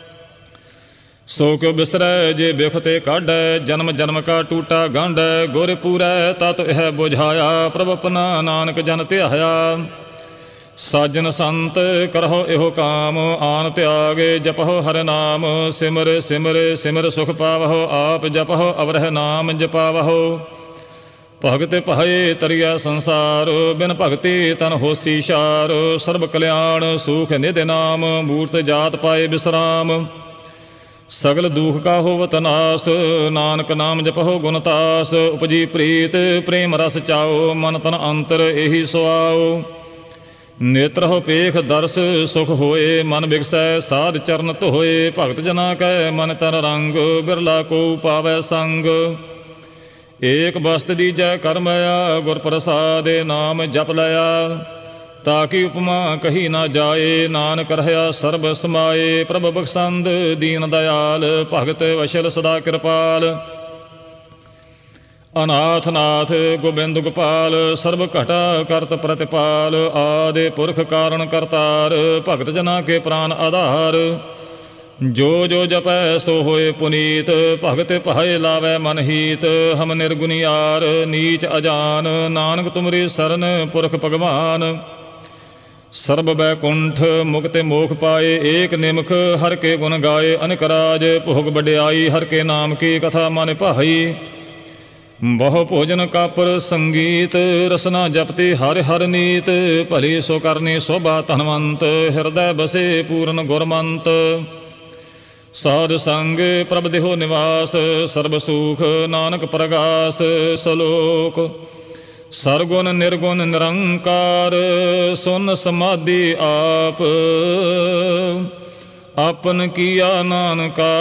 ਸੋ ਕਿਉ ਬਿਸਰੈ ਜੇ ਬਿਖ ਤੇ ਕਾਢੈ, ਜਨਮ ਜਨਮ ਕਾ ਟੂਟਾ ਗੰਢੈ। ਗੁਰ ਪੂਰੈ ਤਤ ਇਹ ਬੁਝਾਇਆ, ਪ੍ਰਭ ਆਪਣਾ ਨਾਨਕ ਜਨ ਧਿਆਇਆ। ਸਾਜਨ ਸੰਤ ਕਰਹੁ ਇਹੋ ਕਾਮ, ਆਨ ਤਿਆਗੇ ਜਪਹੁ ਹਰਿ ਨਾਮ। ਸਿਮਰ ਸਿਮਰ ਸਿਮਰ ਸੁਖ ਪਾਵਹੁ, ਆਪ ਜਪਹੁ ਅਵਰਹਿ ਨਾਮ ਜਪਾਵਹੁ। ਭਗਤ ਭਏ ਤਰਿਆ ਸੰਸਾਰ, ਬਿਨ ਭਗਤੀ ਤਨ ਹੋਸੀ ਸ਼ਾਰ। ਸਰਬ ਕਲਿਆਣ ਸੂਖ ਨਿਧਿ ਨਾਮ, ਮੂਰਤ ਜਾਤ ਪਾਏ ਬਿਸਰਾਮ। ਸਗਲ ਦੁਖ ਕਾ ਹੋਵਤ ਨਾਸ, ਨਾਨਕ ਨਾਮ ਜਪਹੁ ਗੁਣ ਤਾਸ। ਉਪਜੀ ਪ੍ਰੀਤ ਪ੍ਰੇਮ ਰਸ ਚਾਓ, ਮਨ ਤਨ ਅੰਤਰ ਇਹੀ ਸੁਆਓ। ਨੇਤਰਹੁ ਪੇਖ ਦਰਸ ਸੁਖ ਹੋਏ, ਮਨ ਵਿਗਸੈ ਸਾਧ ਚਰਨ ਧੋਏ। ਭਗਤ ਜਨਾ ਕੈ ਮਨ ਤਨ ਰੰਗ, ਬਿਰਲਾ ਕੋ ਪਾਵੈ ਸੰਗ। ਏਕ ਬਸਤ ਦੀਜੈ ਕਰਮਇਆ, ਗੁਰ ਪ੍ਰਸਾਦਿ ਨਾਮ ਜਪ ਲਿਆ। ਤਾਕੀ ਉਪਮਾ ਕਹੀ ਨਾ ਜਾਏ, ਨਾਨਕ ਰਹਿਆ ਸਰਬ ਸਮਾਏ। ਪ੍ਰਭ ਬਖਸ਼ੰਦ ਦੀਨ ਦਇਆਲ, ਭਗਤ ਵਸ਼ਲ ਸਦਾ ਕਿਰਪਾਲ। ਅਨਾਥ ਨਾਥ ਗੋਬਿੰਦ ਗੋਪਾਲ, ਸਰਬ ਘਟਾ ਕਰਤ ਪ੍ਰਤਿਪਾਲ। ਆਦਿ ਪੁਰਖ ਕਾਰਣ ਕਰਤਾਰ, ਭਗਤ ਜਨਾ ਕੇ ਪ੍ਰਾਨ ਆਧਾਰ। ਜੋ ਜੋ ਜਪੈ ਸੋ ਹੋਏ ਪੁਨੀਤ, ਭਗਤ ਭਾਏ ਲਾਵੈ ਮਨ ਹੀਤ। ਹਮ ਨਿਰਗੁਣਿਆਰ ਨੀਚ ਅਜਾਨ, ਨਾਨਕ ਤੁਮਰੀ ਸਰਨ ਪੁਰਖ ਭਗਵਾਨ। ਸਰਬ ਬੈਕੁੰਠ ਮੁਕਤਿ ਮੋਖ ਪਾਏ। ਏਕ ਨਿਮਖ ਹਰ ਕੇ ਗੁਣ ਗਾਏ। ਅਨਿਕ ਰਾਜ ਭੋਗ ਵਡਿਆਈ। ਹਰ ਕੇ ਨਾਮ ਕੀ ਕਥਾ ਮਨ ਭਾਈ। ਬਹੁ ਭੋਜਨ ਕਾਪਰ ਸੰਗੀਤ। ਰਸਨਾ ਜਪਤੀ ਹਰਿ ਹਰਿ ਨੀਤ। ਭਲੀ ਸੋ ਕਰਨੀ ਸੋਭਾ ਧਨਵੰਤ। ਹਿਰਦੈ ਬਸੇ ਪੂਰਨ ਗੁਰਮੰਤ। ਸਾਧ ਸੰਗ ਪ੍ਰਭ ਦੇਹੋ ਨਿਵਾਸ। ਸਰਬ ਸੂਖ ਨਾਨਕ ਪ੍ਰਗਾਸ। ਸਲੋਕ ਸਰਗੁਣ ਨਿਰਗੁਣ ਨਿਰੰਕਾਰ। ਸੁਨ ਸਮਾਧੀ ਆਪ। ਆਪਨ ਕੀਆ ਨਾਨਕਾ।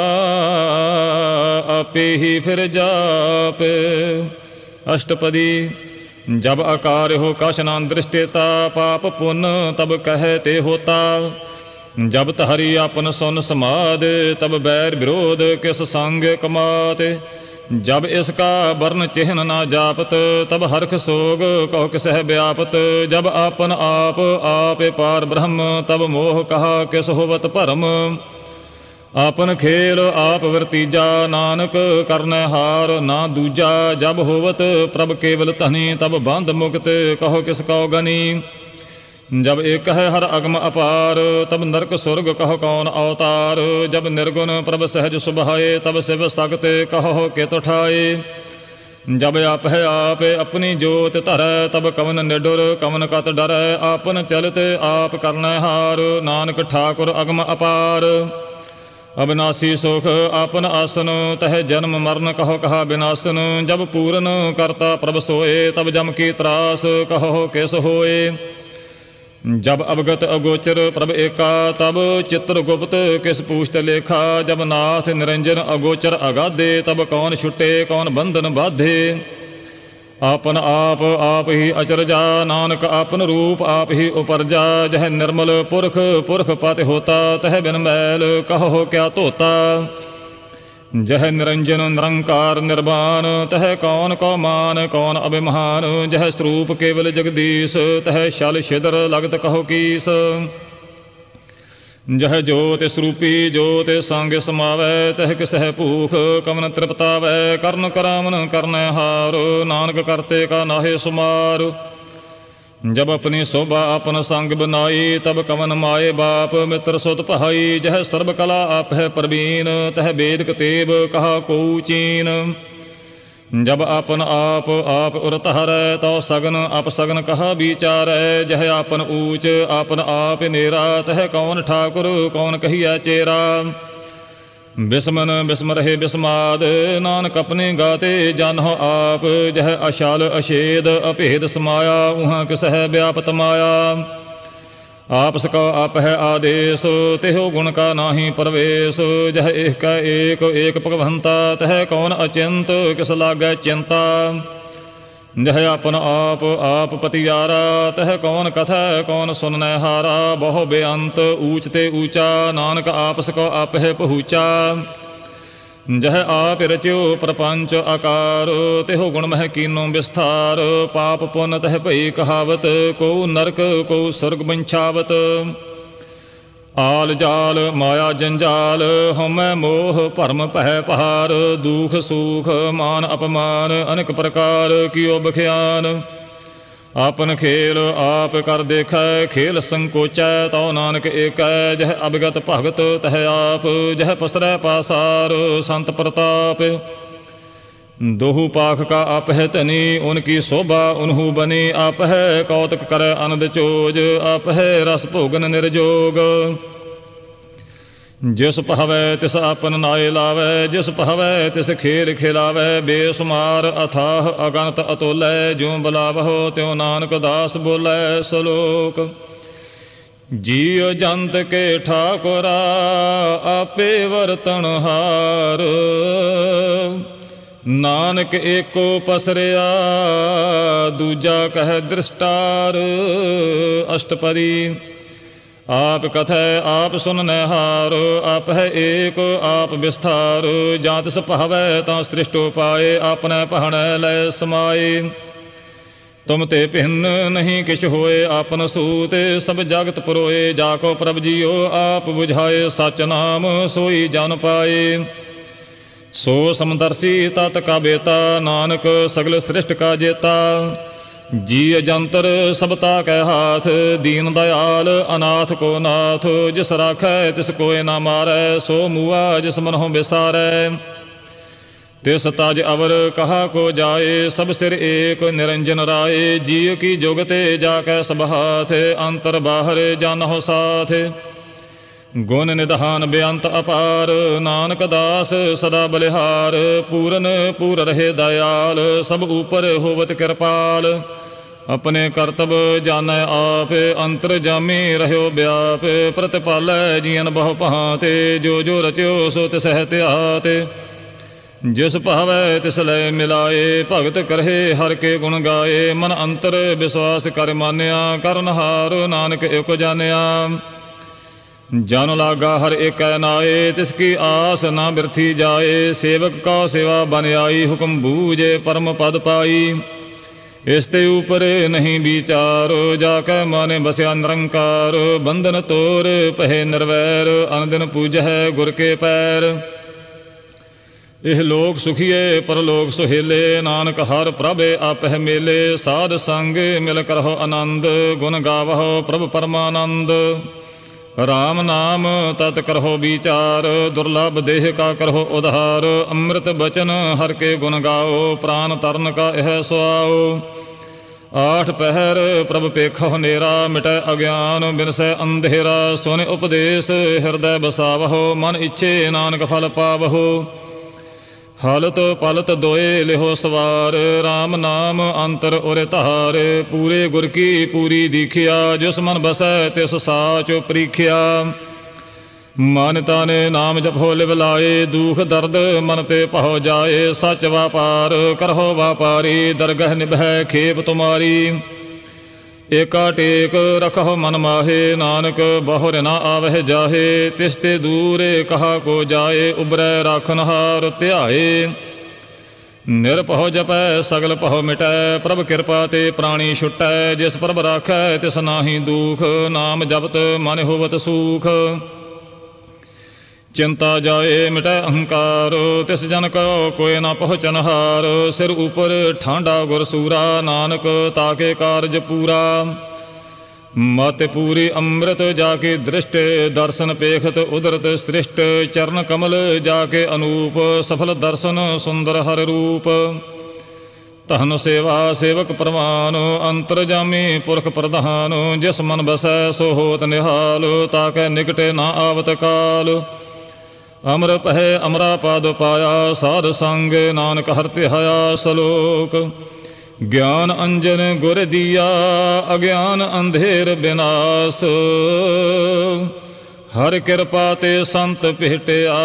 ਆਪੇ ਹੀ ਫਿਰ ਜਾਪ। ਅਸ਼ਟਪਦੀ ਜਬ ਆਕਾਰ ਹੋ ਕਛ ਨਾ ਦ੍ਰਿਸ਼ਟੇਤਾ। ਪਾਪ ਪੁੰਨ ਤਬ ਕਹਿ ਤੇ ਹੋਤਾ। ਜਬ ਤਹਰੀ ਆਪਨ ਸੁਨ ਸਮਾਦ। ਤਬ ਬੈਰ ਵਿਰੋਧ ਕਿਸ ਸੰਗ ਕਮਾਤ। ਜਬ ਇਸਕਾ ਵਰਨ ਚਿਹਨ ਨਾ ਜਾਪਤ। ਤਬ ਹਰਖ ਸੋਗ ਕਹੁ ਕਿਸਹਿ ਵਿਆਪਤ। ਜਬ ਆਪਨ ਆਪ ਆਪੇ ਪਾਰ ਬ੍ਰਹਮ। ਤਬ ਮੋਹ ਕਹਾ ਕਿਸ ਹੋਵਤ ਭਰਮ। ਆਪਨ ਖੇਲ ਆਪ ਵਰਤੀਜਾ। ਨਾਨਕ ਕਰਨੈ ਹਾਰ ਨਾ ਦੂਜਾ। ਜਬ ਹੋਵਤ ਪ੍ਰਭ ਕੇਵਲ ਧਨੀ। ਤਬ ਬੰਧ ਮੁਕਤ ਕਹੋ ਕਿਸ ਕਉ ਗਨੀ। ਜਬ ਏਕ ਹੈ ਹਰ ਅਗਮ ਅਪਾਰ। ਤਬ ਨਰਕ ਸੁਰਗ ਕਹੋ ਕੌਣ ਅਵਤਾਰ। ਜਬ ਨਿਰਗੁਣ ਪ੍ਰਭ ਸਹਿਜ ਸੁਭਾਏ। ਤਬ ਸਿਵ ਸਖਤ ਕਹੋ ਕਿਤ ਠਾਏ। ਜਬ ਆਪ ਹੈ ਆਪ ਆਪਣੀ ਜੋਤ ਧਰੈ। ਤਬ ਕਵਨ ਨਿਡੁਰ ਕਵਨ ਕਤ ਡਰੈ। ਆਪਨ ਚਲਿਤ ਆਪ ਕਰਨੈ ਹਾਰ। ਨਾਨਕ ਠਾਕੁਰ ਅਗਮ ਅਪਾਰ। ਅਬਿਨਾਸੀ ਸੁਖ ਆਪਨ ਆਸਨ। ਤਹਿ ਜਨਮ ਮਰਨ ਕਹੋ ਕਹਾ ਬਿਨਾਸਨ। ਜਬ ਪੂਰਨ ਕਰਤਾ ਪ੍ਰਭ ਸੋਏ। ਤਬ ਜਮ ਕੀ ਤਰਾਸ ਕਹੋ ਕਿਸ ਹੋਏ। ਜਬ ਅਵਗਤ ਅਗੋਚਰ ਪ੍ਰਭ ਏਕਾ। ਤਬ ਚਿੱਤਰ ਗੁਪਤ ਕਿਸ ਪੂਛਤ ਲੇਖਾ। ਜਬ ਨਾਥ ਨਿਰੰਜਨ ਅਗੋਚਰ ਅਗਾਧੇ। ਤਬ ਕੌਣ ਛੁੱਟੇ ਕੌਣ ਬੰਧਨ ਬਾਧੇ। ਆਪਨ ਆਪ ਆਪ ਹੀ ਅਚਰਜਾ। ਨਾਨਕ ਆਪਨ ਰੂਪ ਆਪ ਹੀ ਉਪਰਜਾ। ਜਹ ਨਿਰਮਲ ਪੁਰਖ ਪੁਰਖ ਪਤਿ ਹੋਤਾ। ਤਹ ਬਿਨ ਮੈਲ ਕਹੋ ਕਿਆ ਧੋਤਾ। ਜਹ ਨਿਰੰਜਨ ਨਿਰੰਕਾਰ ਨਿਰਵਾਨ। ਤਹ ਕੌਣ ਕਉ ਮਾਨ ਕੌਣ ਅਭਿਮਾਨ। ਜਹ ਸਰੂਪ ਕੇਵਲ ਜਗਦੀਸ਼। ਤਹ ਛਲ ਛਿਦਰ ਲਗਤ ਕਹੋ ਕੀਸ। ਜਹ ਜੋਤਿ ਸਰੂਪੀ ਜੋਤਿ ਸੰਗ ਸਮਾਵੈ। ਤਹ ਕਿਸਹਿ ਭੂਖ ਕਵਨ ਤ੍ਰਿਪਤਾਵੈ। ਕਰਨ ਕਰਾਵਨ ਕਰਨੈ ਹਾਰ। ਨਾਨਕ ਕਰਤੇ ਕਾ ਨਾਹਿ ਸੁਮਾਰ। ਜਬ ਆਪਣੀ ਸੋਭਾ ਆਪਨ ਸੰਗ ਬਨਾਈ। ਤਬ ਕਵਨ ਮਾਏ ਬਾਪ ਮਿੱਤਰ ਸੁਤ ਭਾਈ। ਜਹ ਸਰਬ ਕਲਾ ਆਪ ਹੈ ਪ੍ਰਵੀਨ। ਤਹ ਬੇਦ ਕਤੇਬ ਕਹਾ ਕਉ ਚੀਨ। ਜਬ ਆਪਨ ਆਪ ਆਪ ਉਰਤ ਹਰੈ। ਤਉ ਸਗਨ ਅਪ ਸਗਨ ਕਹਾ ਵਿਚਾਰੈ। ਜਹ ਆਪਨ ਊਚ ਆਪਨ ਆਪ ਨੇਰਾ। ਤਹ ਕੌਣ ਠਾਕੁਰ ਕੌਣ ਕਹੀਐ ਚੇਰਾ। ਬਿਸਮਨ ਬਿਸਮ ਰਹੇ ਬਿਸਮਾਦ। ਨਾਨਕ ਆਪਣੇ ਗਾਤੇ ਜਾਨਹੁ ਆਪ। ਜਹ ਅਸ਼ਾਲ ਅਸ਼ੇਦ ਅਭੇਦ ਸਮਾਇਆ। ਉਹਾਂ ਕਿਸਹਿ ਵਿਆਪਤ ਮਾਇਆ। ਆਪ ਸਕੋ ਆਪ ਹੈ ਆਦੇਸ। ਤਿਹੁ ਗੁਣ ਕਾ ਨਾਹੀ ਪਰਵੇਸ। ਜਹ ਏਕ ਏਕ ਏਕ ਭਗਵੰਤਾ। ਤਹ ਕੌਣ ਅਚਿੰਤ ਕਿਸ ਲਾਗੈ ਚਿੰਤਾ। ਜਹ ਆਪਨ ਆਪ ਆਪ ਪਤਿਆਰਾ। ਤਹ ਕੌਣ ਕਥੈ ਕੌਣ ਸੁਨਨੈ ਹਾਰਾ। ਬਹੁ ਬੇਅੰਤ ਊਚ ਤੇ ਊਚਾ। ਨਾਨਕ ਆਪ ਸਕੋ ਆਪ ਹੈ ਪਹੂਚਾ। ਜਹ ਆਪ ਰਚਿਓ ਪ੍ਰਪੰਚ ਆਕਾਰ। ਤਿਹੁ ਗੁਣ ਮਹਿ ਕੀਨੋ ਵਿਸਥਾਰ। ਪਾਪ ਪੁੰਨ ਤਹ ਭਈ ਕਹਾਵਤ। ਕੋ ਨਰਕ ਕੋ ਸੁਰਗ ਬੰਛਾਵਤ। ਆਲ ਜਾਲ ਮਾਇਆ ਜੰਜਾਲ। ਹਉਮੈ ਮੋਹ ਭਰਮ ਭੈ ਪਹਾਰ। ਦੁਖ ਸੂਖ ਮਾਨ ਅਪਮਾਨ। ਅਨੇਕ ਪ੍ਰਕਾਰ ਕੀਓ ਬਖਿਆਨ। ਆਪਨ ਖੇਲ ਆਪ ਕਰ ਦੇਖੈ। ਖੇਲ ਸੰਕੋਚੈ ਤਉ ਨਾਨਕ ਏਕੈ। ਜਹ ਅਵਗਤ ਭਗਤ ਤਹ ਆਪ। ਜਹ ਪਸਰੈ ਪਾਸਾਰ ਸੰਤ ਪ੍ਰਤਾਪ। ਦੋਹੂ ਪਾਖ ਕਾ ਆਪ ਹੈ ਧਨੀ। ਉਨਕੀ ਸ਼ੋਭਾ ਉਨਹੂ ਬਨੀ। ਆਪ ਹੈ ਕੌਤਕ ਕਰੈ ਅਨੰਦ ਚੋਜ। ਆਪ ਹੈ ਰਸ ਭੋਗਨ ਨਿਰਜੋਗ। ਜਿਸ ਭਾਵੈ ਤਿਸ ਆਪਨ ਨਾਏ ਲਾਵੈ। ਜਿਸ ਭਾਵੈ ਤਿਸ ਖੇਲ ਖਿਲਾਵੈ। ਬੇਸੁਮਾਰ ਅਥਾਹ ਅਗਨਤ ਅਤੁਲੈ। ਜਿਉ ਬੁਲਾਵਹੁ ਤਿਉ ਨਾਨਕ ਦਾਸ ਬੋਲੈ। ਸਲੋਕ ਜੀਅ ਜੰਤ ਕੇ ਠਾਕੁਰਾ। ਆਪੇ ਵਰਤਨ ਹਾਰ। ਨਾਨਕ ਏਕੋ ਪਸਰਿਆ। ਦੂਜਾ ਕਹਿ ਦ੍ਰਿਸ਼ਟਾਰ। ਅਸ਼ਟਪਦੀ ਆਪ ਕਥੈ ਆਪ ਸੁਨਨੈ ਹਾਰ। ਆਪ ਹੈ ਏਕ ਆਪ ਵਿਸਥਾਰ। ਜਾਂ ਤਿਸ ਭਾਵੈ ਤਾਂ ਸ੍ਰਿਸ਼ਟੋ ਪਾਏ। ਆਪਣੈ ਪਹਣੈ ਲੈ ਸਮਾਏ। ਤੁਮ ਤੇ ਭਿੰਨ ਨਹੀਂ ਕਿਛ ਹੋਏ। ਆਪਨ ਸੂਤੇ ਸਭ ਜਗਤ ਪਰੋਏ। ਜਾ ਕੋ ਪ੍ਰਭ ਜੀਓ ਆਪ ਬੁਝਾਏ। ਸਚ ਨਾਮ ਸੋਈ ਜਨ ਪਾਏ। ਸੋ ਸਮਦਰਸੀ ਤਤ ਕਾ ਬੇਤਾ। ਨਾਨਕ ਸਗਲ ਸ੍ਰਿਸ਼ਟ ਕਾ ਜੇਤਾ। जी जंतर सबता कै हाथ, दीन दयाल अनाथ को नाथ। जिस राखै तिस कोय ना मारै, सो मुआ जिस मनहुँ बिसारै। तिस ताज अवर कहा को जाए, सब सिर एक निरंजन राय। जीव की जोगते जाकै सब हाथ, अंतर बाहर जानहो साथ। गुण निधान बेअंत अपार, नानक दास सदा बलिहार। पूरन पूर रहे दयाल, सब ऊपर होवत कृपाल। अपने करतब जानै आप, अंतर जामी रह्यो व्याप। प्रतिपालै जियन बहु भांति, जो जो रच्यो सो तिस है आते। जिस भावै तिस लय मिलाए, भगत करहे हर के गुण गाए। मन अंतर विश्वास कर मान्या, करनहार नानक एक जान्या। जन लागा हर एक नाए, तिसकी आस ना बिरथी जाए। सेवक का सेवा बन आई, हुक्म बूझे परम पद पाई। इसते ऊपर नहीं विचार, जाकै माने बस्या निरंकार। बंधन तोर पहे निर्वैर, अनदिन पूजै गुर के पैर। इह लोक सुखिए परलोक सुहेले, नानक हर प्रभ आपह मेले। साध संग मिल करहो आनंद, गुण गावहो प्रभ परमानंद। राम नाम तत् करहो विचार, दुर्लभ देह का करहो उधार। अमृत बचन हर के गुण गाओ, प्राण तरन का यह सुआओ। आठ पहर प्रभ पेखो नेरा, मिटै अज्ञान बिनसै अंधेरा। सुन उपदेश हृदय बसावहो, मन इच्छे नानक फल पावहो। हलत पलत दोए लिहो सवार, राम नाम अंतर उर धार। पूरे गुर की पूरी दीखिया, जिस मन बसै तिस साच प्रीखिया। मन ताने नाम जपो लिव लाए, दुख दर्द मन ते पहो जाए। सच व्यापार करहो व्यापारी, दरगह निभै खेप तुम्हारी। एका टेक रखो मन माहे, नानक बहुर ना आवह जाहे। तिसते दूर कहा को जाए, उबरै राखनहार ध्याए। निरपहो जपै सगल पहो मिटै, प्रभ कृपा ते प्राणी छुटै। जिस प्रभ राखै तिस नाहि दुख, नाम जपत मन होवत सुख। चिंता जाए मिटै अहंकार, तिस जन को कोय ना पहुँचनहार। सिर ऊपर ठांडा गुर सूरा, नानक ताके कारज पूरा। मत पूरी अमृत जाके दृष्ट, दर्शन पेखत उदरत सृष्ट। चरण कमल जाके अनूप, सफल दर्शन सुंदर हर रूप। तहन सेवा सेवक प्रवान, अंतरजामी पुरख प्रधान। जिस मन बसै सो होत निहाल, ताके निकटे ना आवत काल। अमर पहे अमरा पाद पाया, साध संग नानक हर तिहाया। सलोक ज्ञान अंजन गुर दिया, अज्ञान अंधेर विनाश। हर कृपा ते संत भेटिया,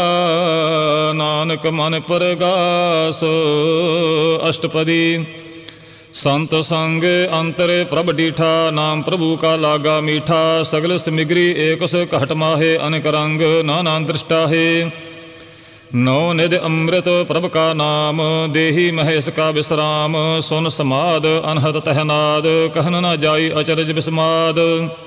नानक मन परगास। अष्टपदी संत संग अंतर प्रभ डीठा, नाम प्रभु का लागा मीठा। सगल समिग्री एक स कहट माहे, अनेक रंग नाना दृष्टा है। नौ निध अमृत प्रभ का नाम, देही महेश का विश्राम। सुन समाद अनहद तहनाद, कहन न जाई अचरज विस्माद।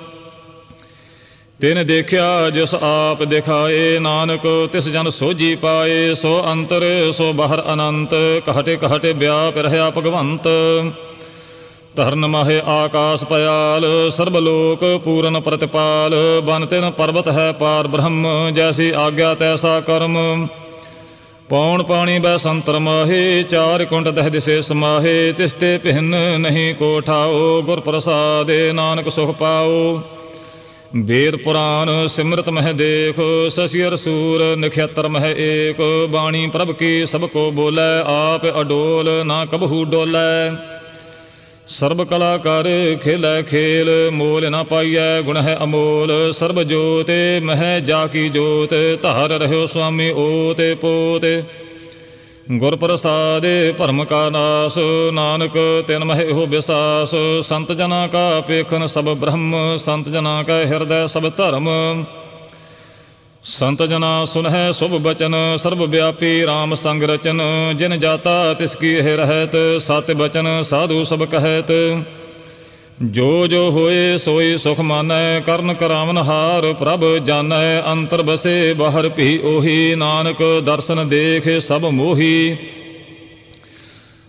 तिन देखिया जिस आप दिखाए, नानक तिस जन सोझी पाए। सो अंतर सो बाहर अनंत, कहटे कहटे व्याप रह्या भगवंत। धरन माहे आकाश पयाल, सर्वलोक पूरन प्रतिपाल। बन तिन पर्वत है पार ब्रह्म, जैसी आज्ञा तैसा कर्म। पौन पानी बै संतर माहे, चार कुंट दह दिसे समाहे। तिसते भिन्न नहीं को ठाओ, गुर प्रसादे नानक सुख पाओ। वेद पुराण सिमरत मह देखो, शशियर सूर नक्षत्र मह एक। बाणी प्रभ की सबको बोलै, आप अडोल ना कबहू डोलै। सर्व कला कर खेलै खेल, मोल न पाइयै गुण है अमोल। सर्व जोत मह जाकी जोत, धार रह्यो स्वामी ओत पोत। गुर प्रसाद भरम का नाश, नानक तिन मह हो विसास। संत जना का पेखन सब ब्रह्म, संत जना का हृदय सब धर्म। संत जना सुनह शुभ बचन, सर्वव्यापी राम संग रचन। जिन जाता तिसकी है रहत, सत्य बचन साधु सब कहत। जो जो होए सोई सुख मानै, करन करावन हार प्रभ जानै। अंतर बसे बाहर भी ओही, नानक दर्शन देख सब मोही।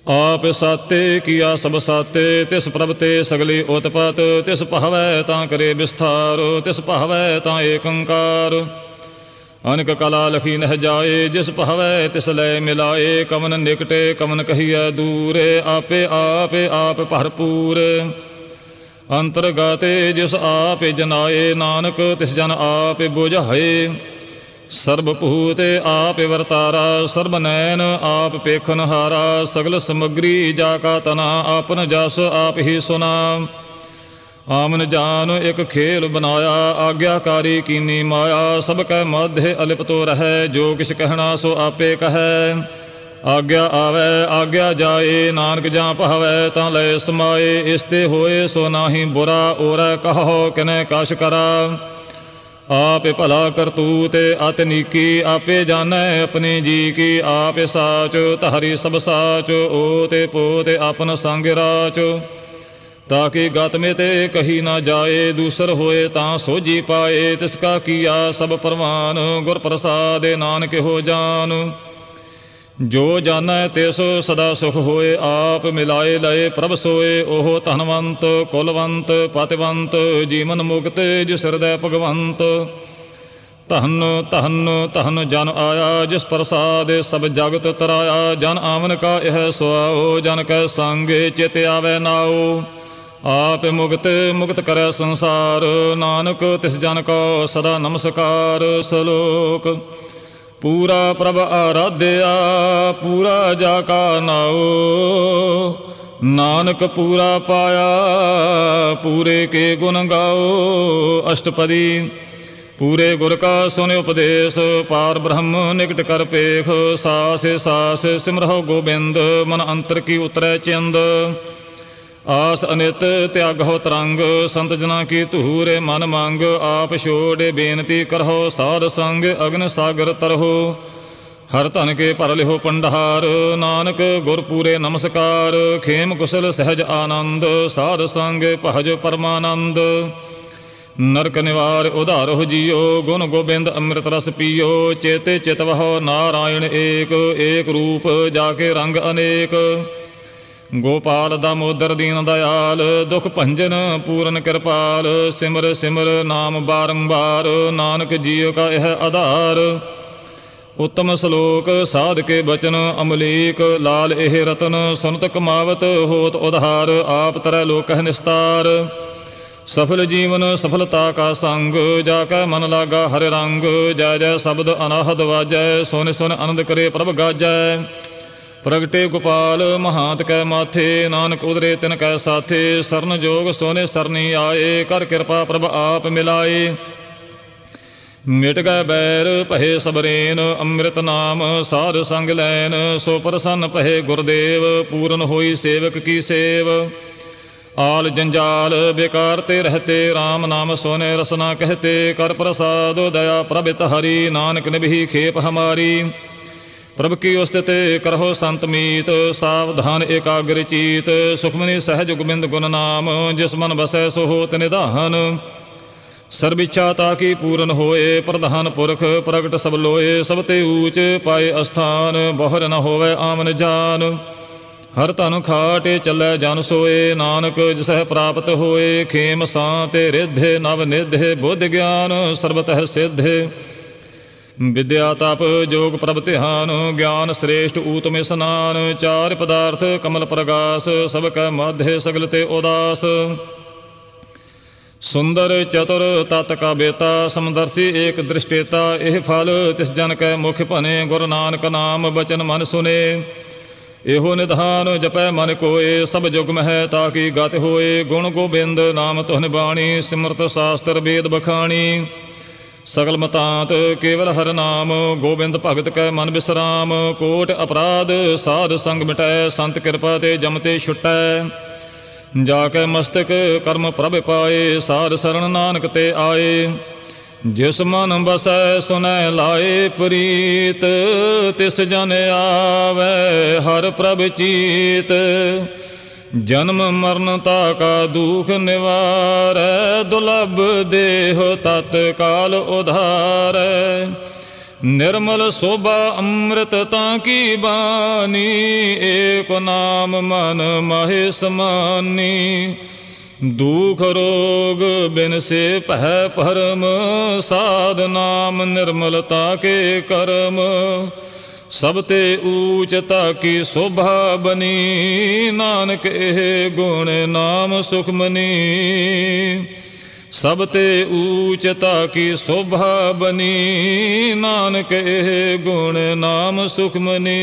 आप साते किया सब साते, तिस प्रभ ते सगली उत्पत, तिस पहवै तां करे विस्तार, तिस पहवै तां एकंकार। अनक कला लखी नह जाए, जिस पहवै तिस लय मिलाए, कवन निकटे कवन कहिए दूर, आपे आपे आप भरपूर। अंतरगाते जिस आप जनाए, नानक तिस जन आप बुझाए। सर्वभूत आप वरतारा, सर्वनैन आप पेखनहारा, सगल समग्री जाका तना, आपन जस आप ही सुना। आमन जान एक खेल बनाया, आज्ञाकारी कीनी माया, सब कै मध्य अलिपतो रहे, जो किस कहना सो आपे कहे। आज्ञा आवे आज्ञा जाए, नानक जा पहवै तां लय समाए, इसते होए सो नाहि बुरा, ओरै कहो किनै कश करा। आप भला करतूत अत नीकी, आपे जानै अपने जी की, आप साच तहरी सब साच, ओते पोते आपन संग राच। ताकि गत में ते कही ना जाए, दूसर होए तां सोझी पाए, तिसका किया सब परवान, गुर प्रसाद नानक हो जान। जो जानै तिस सदा सुख होए, आप मिलाए लय प्रभ सोए, ओह धनवंत कुलवंत पतिवंत, जीवन मुक्त जिस हृदय भगवंत। धन धन धन जन आया, जिस प्रसाद सब जगत तराया, जन आमन का यह सुआओ, जन कै संग चित आवे नाओ। आप मुक्त मुक्त करे संसार, नानक तिस जन को सदा नमस्कार। सलोक पूरा प्रभ आराध्या, पूरा जाका नाओ, नानक पूरा पाया, पूरे के गुण गाओ। अष्टपदी पूरे गुर का सुन उपदेश, पार ब्रह्म निकट कर पेख, सास सास सिमरहो गोबिंद, मन अंतर की उतरै चिंद। आस अनित त्यागहो तरंग, संत जना की धूर मन मंग, आप छोड़ बेनती करहो, साध संग अग्न सागर तरहो। हर धन के भर लिहो पंडार, नानक गुर पूरे नमस्कार। खेम कुशल सहज आनंद, साध संग भज परमानंद। नरक निवार उधारो जियो, गुण गोबिंद अमृत रस पियो। चेते चितवहो नारायण एक, एक रूप जाके रंग अनेक। गोपाल दामोदर दीन दयाल, दुख भंजन पूरन कृपाल। सिमर सिमर नाम बारंबार, नानक जियो का यह आधार। उत्तम श्लोक साध के बचन अमलीक, लाल एह रतन सुनत कमावत होत उधार। आप तरह लोक निस्तार, सफल जीवन सफलता का संग, जाकै मन लागा हरे रंग। जय जय शब्द अनाहद वाजै, सुन सुन आनंद करे प्रभ गाजै। प्रगटे गोपाल महांत कै माथे, नानक उदरे तिन कै साथे। सरन जोग सोने सरनी आए, कर कृपा प्रभ आप मिलाए। मिट गए बैर पहे सबरेन, अमृत नाम साध संग लैन। सो प्रसन्न पहे गुरदेव, पूरन होई सेवक की सेव। आल जंजाल बेकार ते रहते, राम नाम सोने रसना कहते। कर प्रसाद दया प्रभित हरि, नानक निभि खेप हमारी। प्रभ की उस्तित करहो संत मीत, सावधान एकाग्र चीत। सुखमनि सहज गोबिंद गुण नाम, जिस मन बसै सो होत निधान। सर्विच्छा ताकी पूरन होए, प्रधान पुरख प्रगट सब लोए। सब ते ऊच पाए अस्थान, बहर न होवै आमन जान। हर धन खाटे चलै जन सोए, नानक जिसह प्राप्त होए। खेम सांते रिद्धे नव निधे, बुद्ध ज्ञान सर्वतः सिद्धे। विद्या तप जोग प्रभ ध्यान, ज्ञान श्रेष्ठ ऊतम स्नान। चार पदार्थ कमल प्रगास, सब कै मध्य सगल ते उदास। सुंदर चतुर तत् का बेता, समदर्शी एक दृष्टेता। एह फल तिस जन कै मुख भने, गुरु नानक नाम बचन मन सुने। एहो निधान जपै मन कोय, सब जुग मह ताकि गत होए। गुण गोबिंद नाम तुहन बाणी, सिमरत शास्त्र वेद बखाणी। सगल मतांत केवल हर नाम, गोबिंद भगत कै मन विश्राम। कोट अपराध साध संग मिटै, संत कृपा ते जमते छुटै। जाकै मस्तक कर्म प्रभ पाए, साध शरण नानक ते आए। जिस मन बसै सुनै लाए प्रीत, तिस जन आवे हर प्रभ चीत। जन्म मरणता का दुख निवारै, दुर्लभ देह तत्काल उधारै। निर्मल शोभा अमृत ताकी बानी, एक नाम मन माहे समानी। दुख रोग बिन से पह परम, साध नाम निर्मलता के कर्म। सब ते ऊचता की शोभा बनी, नानक एह गुण नाम सुखमनी। सब ते ऊचता की शोभा बनी, नानक एह गुण नाम सुखमनी।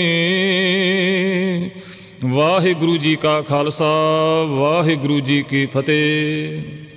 ਵਾਹਿਗੁਰੂ ਜੀ ਕਾ ਖਾਲਸਾ, ਵਾਹਿਗੁਰੂ ਜੀ ਕੀ ਫਤਿਹ।